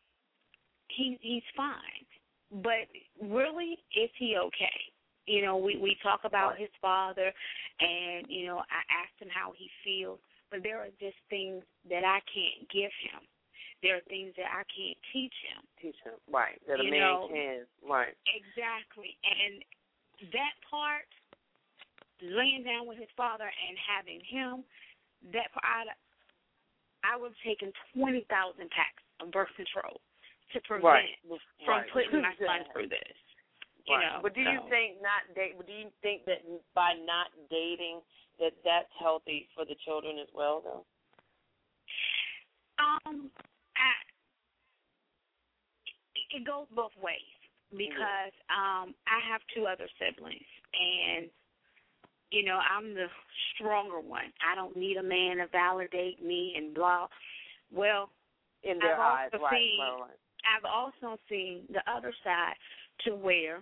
he's fine. But really, is he okay? We talk about his father, and I asked him how he feels. But there are just things that I can't give him. There are things that I can't teach him. Right, that a man can. Right. Exactly. And that part, laying down with his father and having him, that part, I would have taken 20,000 packs of birth control to prevent from putting my son through this. But do you think do you think that by not dating that's healthy for the children as well, though? It goes both ways, because I have two other siblings, and I'm the stronger one. I don't need a man to validate me and blah. Well, in their eyes, I've also seen the other side, to where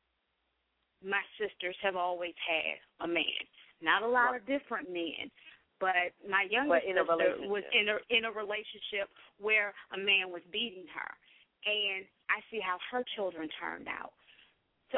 my sisters have always had a man. Not a lot of different men, But my youngest sister was in a relationship where a man was beating her. And I see how her children turned out. So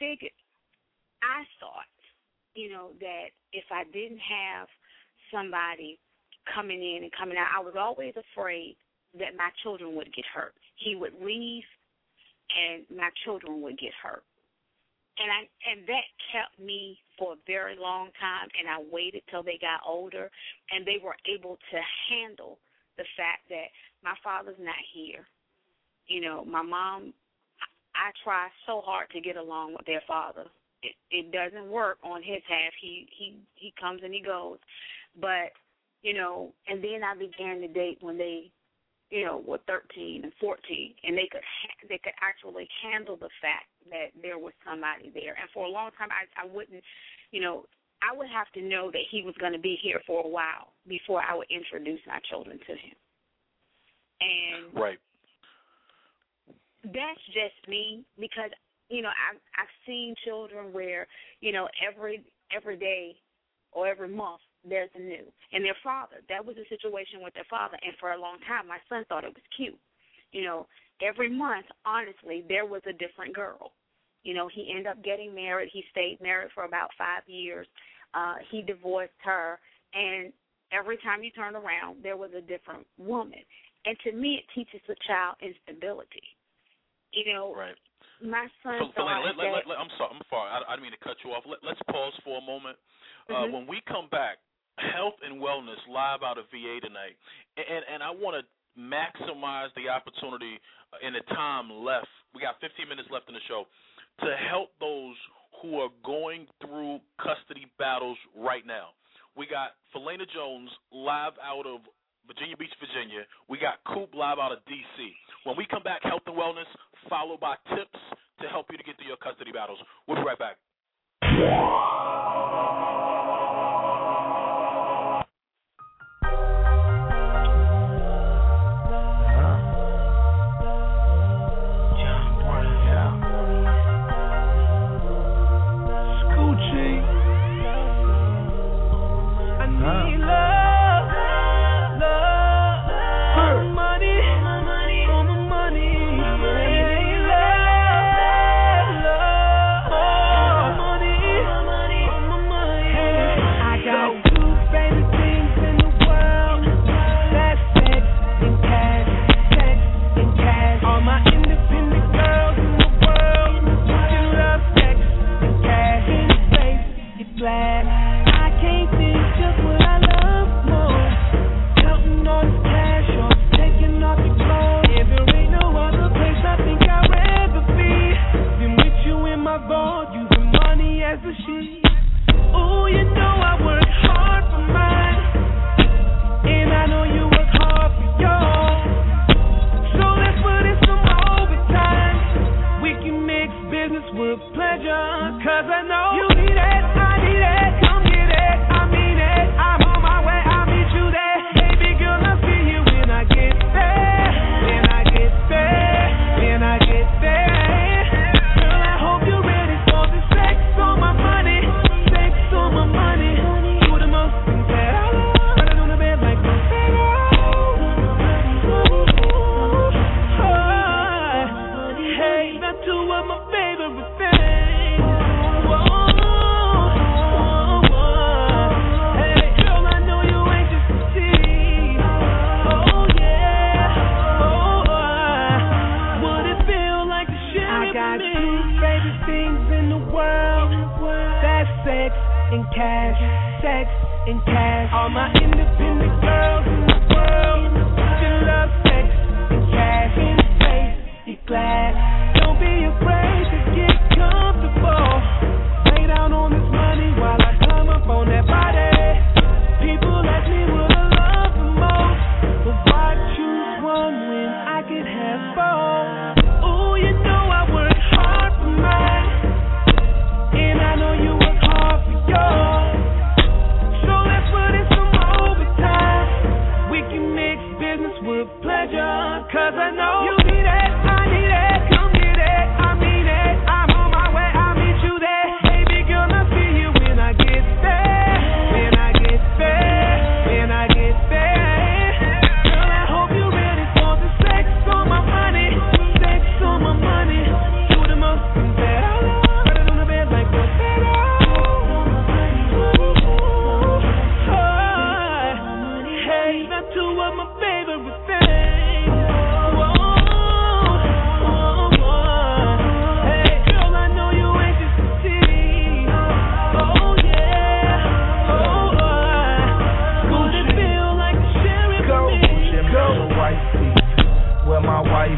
I thought, that if I didn't have somebody coming in and coming out, I was always afraid that my children would get hurt. He would leave and my children would get hurt. And that kept me for a very long time, and I waited till they got older, and they were able to handle the fact that my father's not here. My mom, I try so hard to get along with their father. It doesn't work on his half. He comes and he goes. But, and then I began to date when they, were 13 and 14, and they could actually handle the fact that there was somebody there. And for a long time, I wouldn't, I would have to know that he was going to be here for a while before I would introduce my children to him. And right. That's just me because, I've seen children where, every day or every month there's a new. And their father, that was a situation with their father. And for a long time, my son thought it was cute. Every month, honestly, there was a different girl. He ended up getting married. He stayed married for about 5 years. He divorced her. And every time you turned around, there was a different woman. And to me, it teaches the child instability. Right. My son I'm sorry. I didn't mean to cut you off. Let's pause for a moment. When we come back, health and wellness live out of VA tonight, and I want to maximize the opportunity in the time left. We got 15 minutes left in the show to help those who are going through custody battles right now. We got Philena Jones live out of Virginia Beach, Virginia. We got Coop live out of D.C. When we come back, health and wellness, followed by tips to help you to get through your custody battles. We'll be right back. Cause I know you need it, I need it. Come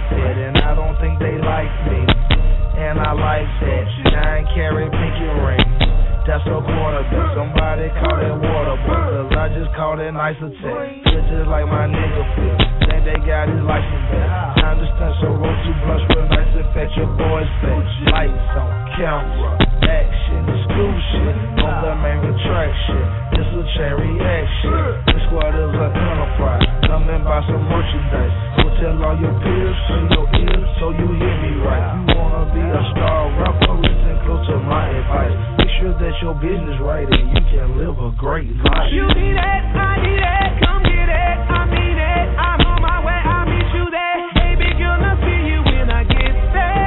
that, and I don't think they like me. And I like that 9-carat pinky ring. That's a quarterback. Somebody call that water boy, cause I just call that nice attack. Feel just like my nigga feel. Think they got his license back. Time to stunt, so roll 2 blunts real nice and fetch your boy's face. Lights on, camera, action, exclusion. On the main retraction. It's a chain reaction. The squad is an enterprise. Come and buy some merchandise. Go tell all your peers, in your ears, so you hear me right. You wanna be a star rapper, listen close to my advice. Make sure that your business right and you can live a great life. You need it, I need it, come get it, I mean it. I'm on my way, I'll meet you there. Baby girl, I'll see you when I get there.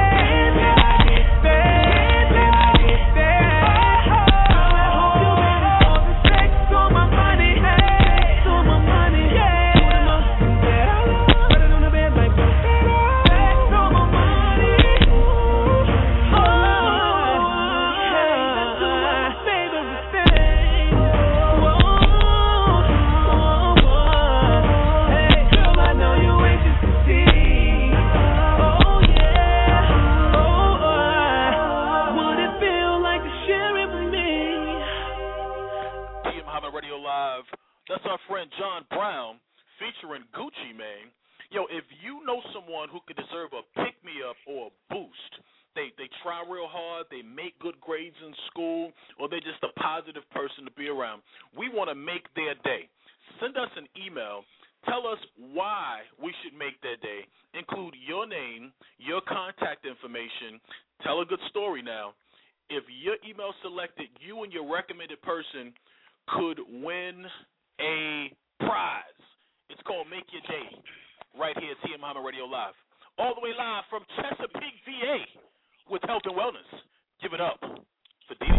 That's our friend John Brown featuring Gucci Mane. Yo, if you know someone who could deserve a pick-me-up or a boost, they try real hard, they make good grades in school, or they're just a positive person to be around, we want to make their day. Send us an email. Tell us why we should make their day. Include your name, your contact information. Tell a good story now. If your email selected, you and your recommended person could win a prize. It's called Make Your Day, right here at TM Hyman Radio Live. All the way live from Chesapeake, VA, with Health and Wellness. Give it up for Dee.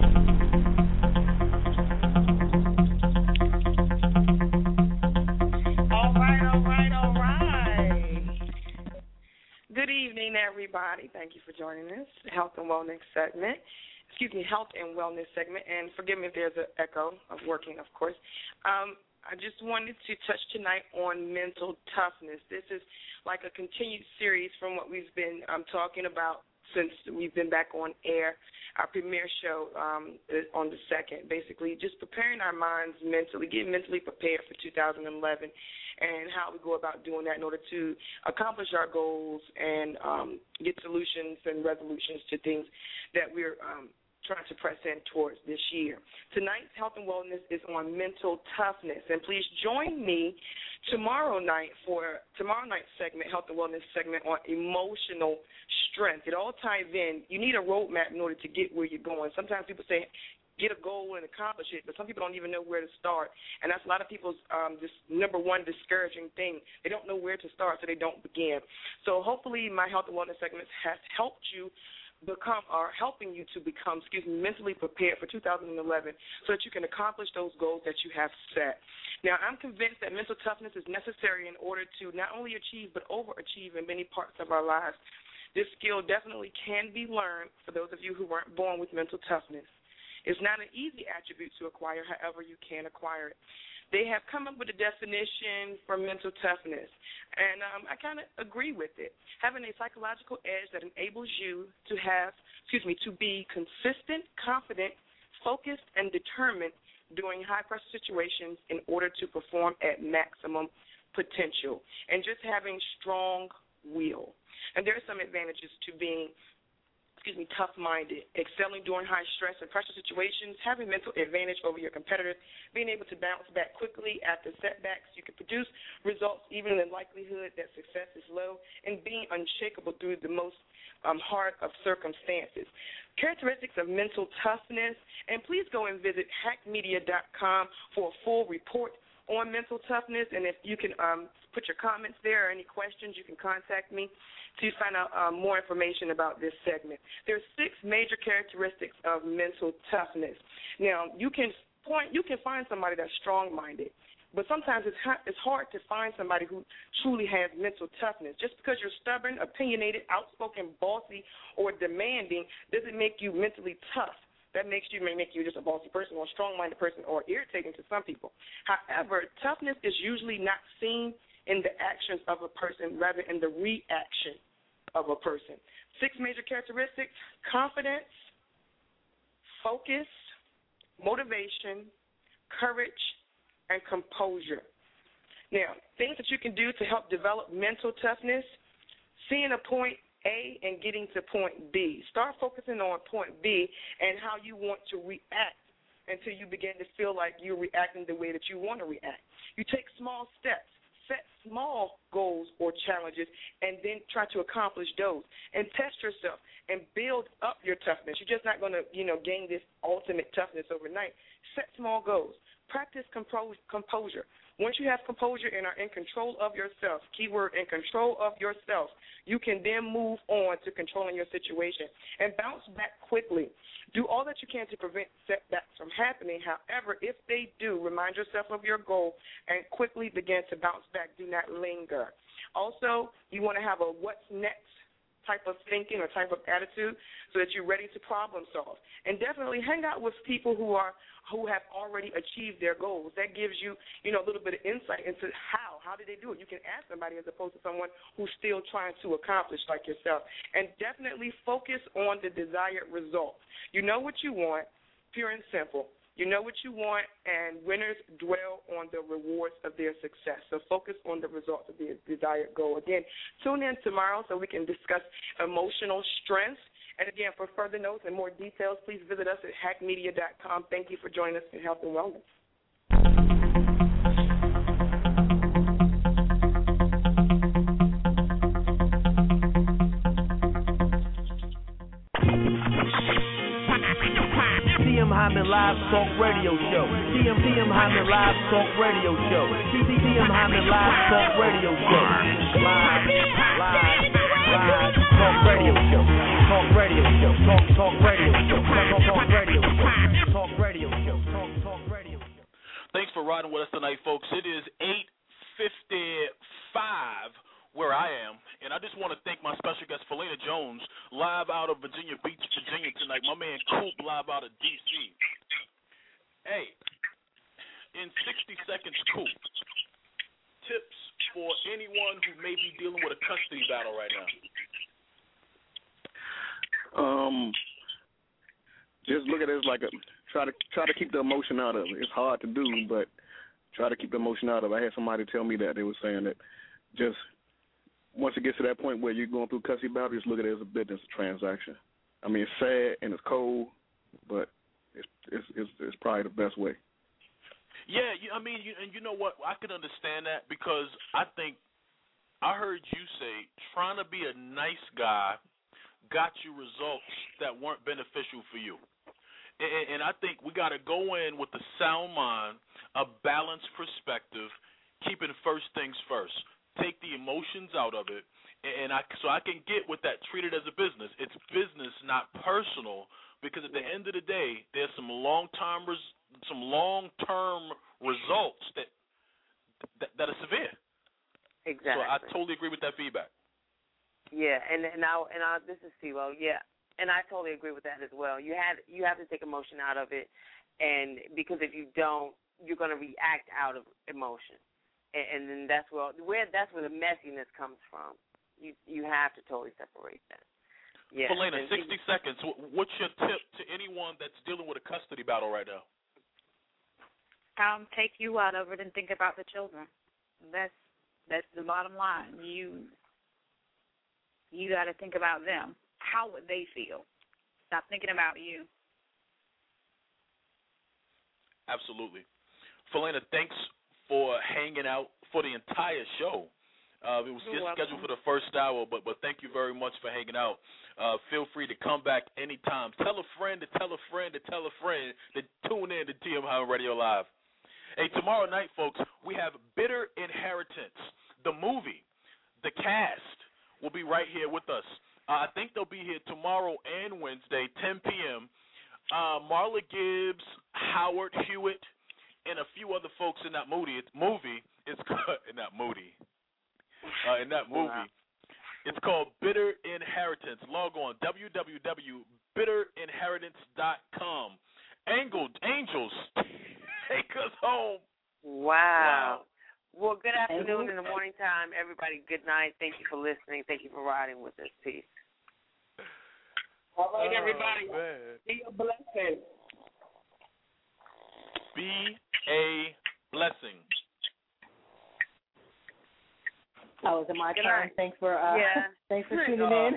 All right. Good evening, everybody. Thank you for joining us. Health and Wellness segment. Health and Wellness segment. And forgive me if there's an echo of working, of course. I just wanted to touch tonight on mental toughness. This is like a continued series from what we've been talking about since we've been back on air, our premiere show on the 2nd, basically just preparing our minds mentally, getting mentally prepared for 2011 and how we go about doing that in order to accomplish our goals and get solutions and resolutions to things that we're trying to press in towards this year. Tonight's Health and Wellness is on mental toughness, and please join me tomorrow night for tomorrow night's segment, Health and Wellness segment on emotional strength. It all ties in. You need a roadmap in order to get where you're going. Sometimes people say, get a goal and accomplish it, but some people don't even know where to start, and that's a lot of people's number one discouraging thing. They don't know where to start, so they don't begin. So hopefully my Health and Wellness segment has helped you helping you to become, mentally prepared for 2011 so that you can accomplish those goals that you have set. Now, I'm convinced that mental toughness is necessary in order to not only achieve but overachieve in many parts of our lives. This skill definitely can be learned for those of you who weren't born with mental toughness. It's not an easy attribute to acquire, however you can acquire it. They have come up with a definition for mental toughness, and I kind of agree with it. Having a psychological edge that enables you to be consistent, confident, focused, and determined during high-pressure situations in order to perform at maximum potential, and just having strong will. And there are some advantages to being tough-minded, excelling during high stress and pressure situations, having mental advantage over your competitors, being able to bounce back quickly after setbacks. You can produce results even in the likelihood that success is low, and being unshakable through the most hard of circumstances. Characteristics of mental toughness, and please go and visit hackmedia.com for a full report on mental toughness, and if you can put your comments there or any questions, you can contact me to find out more information about this segment. There are 6 major characteristics of mental toughness. Now, you can find somebody that's strong-minded, but sometimes it's hard to find somebody who truly has mental toughness. Just because you're stubborn, opinionated, outspoken, bossy, or demanding doesn't make you mentally tough. That may make you just a bossy person or a strong-minded person or irritating to some people. However, toughness is usually not seen in the actions of a person, rather in the reaction of a person. 6 major characteristics: confidence, focus, motivation, courage, and composure. Now, things that you can do to help develop mental toughness: seeing a point A and getting to point B. Start focusing on point B and how you want to react until you begin to feel like you're reacting the way that you want to react. You take small steps. Set small goals or challenges and then try to accomplish those, and test yourself and build up your toughness. You're just not going to, gain this ultimate toughness overnight. Set small goals. Practice composure. Once you have composure and are in control of yourself, keyword, in control of yourself, you can then move on to controlling your situation and bounce back quickly. Do all that you can to prevent setbacks from happening. However, if they do, remind yourself of your goal and quickly begin to bounce back. Do not linger. Also, you want to have a what's next type of thinking or type of attitude so that you're ready to problem solve. And definitely hang out with people who have already achieved their goals. That gives you, a little bit of insight into how did they do it. You can ask somebody as opposed to someone who's still trying to accomplish like yourself. And definitely focus on the desired result. You know what you want, pure and simple. You know what you want, and winners dwell on the rewards of their success. So focus on the results of their desired goal. Again, tune in tomorrow so we can discuss emotional strength. And again, for further notes and more details, please visit us at hackmedia.com. Thank you for joining us in Health and Wellness. TM Hyman Live Talk Radio Show. TM Hyman Live Talk Radio Show. TM Hyman Live Talk Radio Show. Live Talk Radio Show. Talk Radio Show. Talk Radio Show. Talk Radio Show. Talk Radio Show. Talk Radio Show. Thanks for riding with us tonight, folks. It is 8:55 where I am, and I just want to thank my special guest, Philena Jones, live out of Virginia Beach, Virginia tonight. My man Coop, live out of D.C. Hey, in 60 seconds, Coop, tips for anyone who may be dealing with a custody battle right now. Just look at it as like try to keep the emotion out of it. It's hard to do, but try to keep the emotion out of it. I had somebody tell me that. They were saying that just once it gets to that point where you're going through custody battle, just look at it as a business transaction. I mean, it's sad and it's cold, but it's probably the best way. Yeah, and you know what? I can understand that because I think I heard you say trying to be a nice guy got you results that weren't beneficial for you. And I think we got to go in with a sound mind, a balanced perspective, keeping first things first. Take the emotions out of it, and so I can get with that. Treat it as a business. It's business, not personal, because at the end of the day, there's some long-term results that are severe. Exactly. So I totally agree with that feedback. Yeah, and this is Silo. Yeah, and I totally agree with that as well. You have to take emotion out of it, and because if you don't, you're going to react out of emotion. And then that's where the messiness comes from. You have to totally separate that. Yeah. Philena, 60 seconds. What's your tip to anyone that's dealing with a custody battle right now? Take you out of it and think about the children. That's the bottom line. You got to think about them. How would they feel? Stop thinking about you. Absolutely. Philena, thanks for hanging out for the entire show. It was just scheduled for the first hour, but thank you very much for hanging out. Feel free to come back anytime. Tell a friend to tell a friend to tell a friend to tune in to TM Hyman Radio Live. Hey, tomorrow night, folks, we have Bitter Inheritance, the movie. The cast will be right here with us. I think they'll be here tomorrow and Wednesday, 10 p.m. Marla Gibbs, Howard Hewitt, and a few other folks in that movie. It's called Bitter Inheritance. Log on www.bitterinheritance.com. Angels, take us home. Wow. Well, good afternoon in the morning time, everybody. Good night. Thank you for listening. Thank you for riding with us. Peace. All right, everybody. Be a blessing. Be a blessing. Oh, is it my turn? Thanks for tuning in.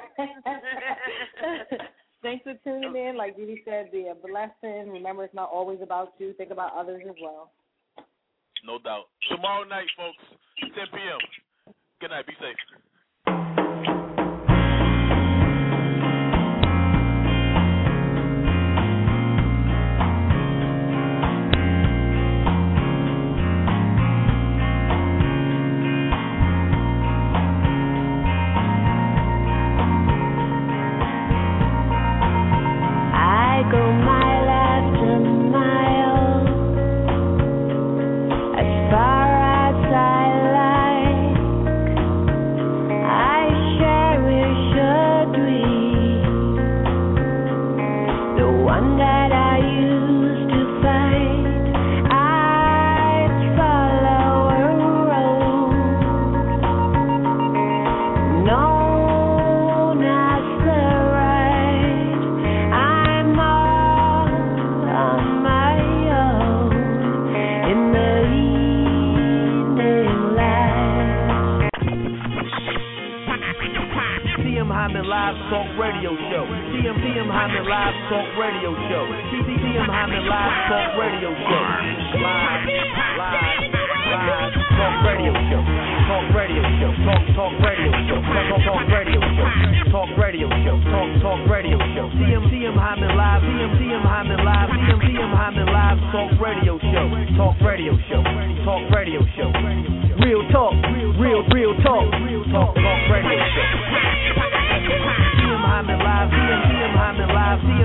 Thanks for tuning in. Like Dee said, be a blessing. Remember, it's not always about you. Think about others as well. No doubt. Tomorrow night, folks, 10 p.m. Good night. Be safe.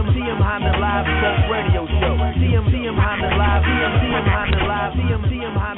CM Hyman Live, CM Hyman Live, CM Hyman Live, CM Hyman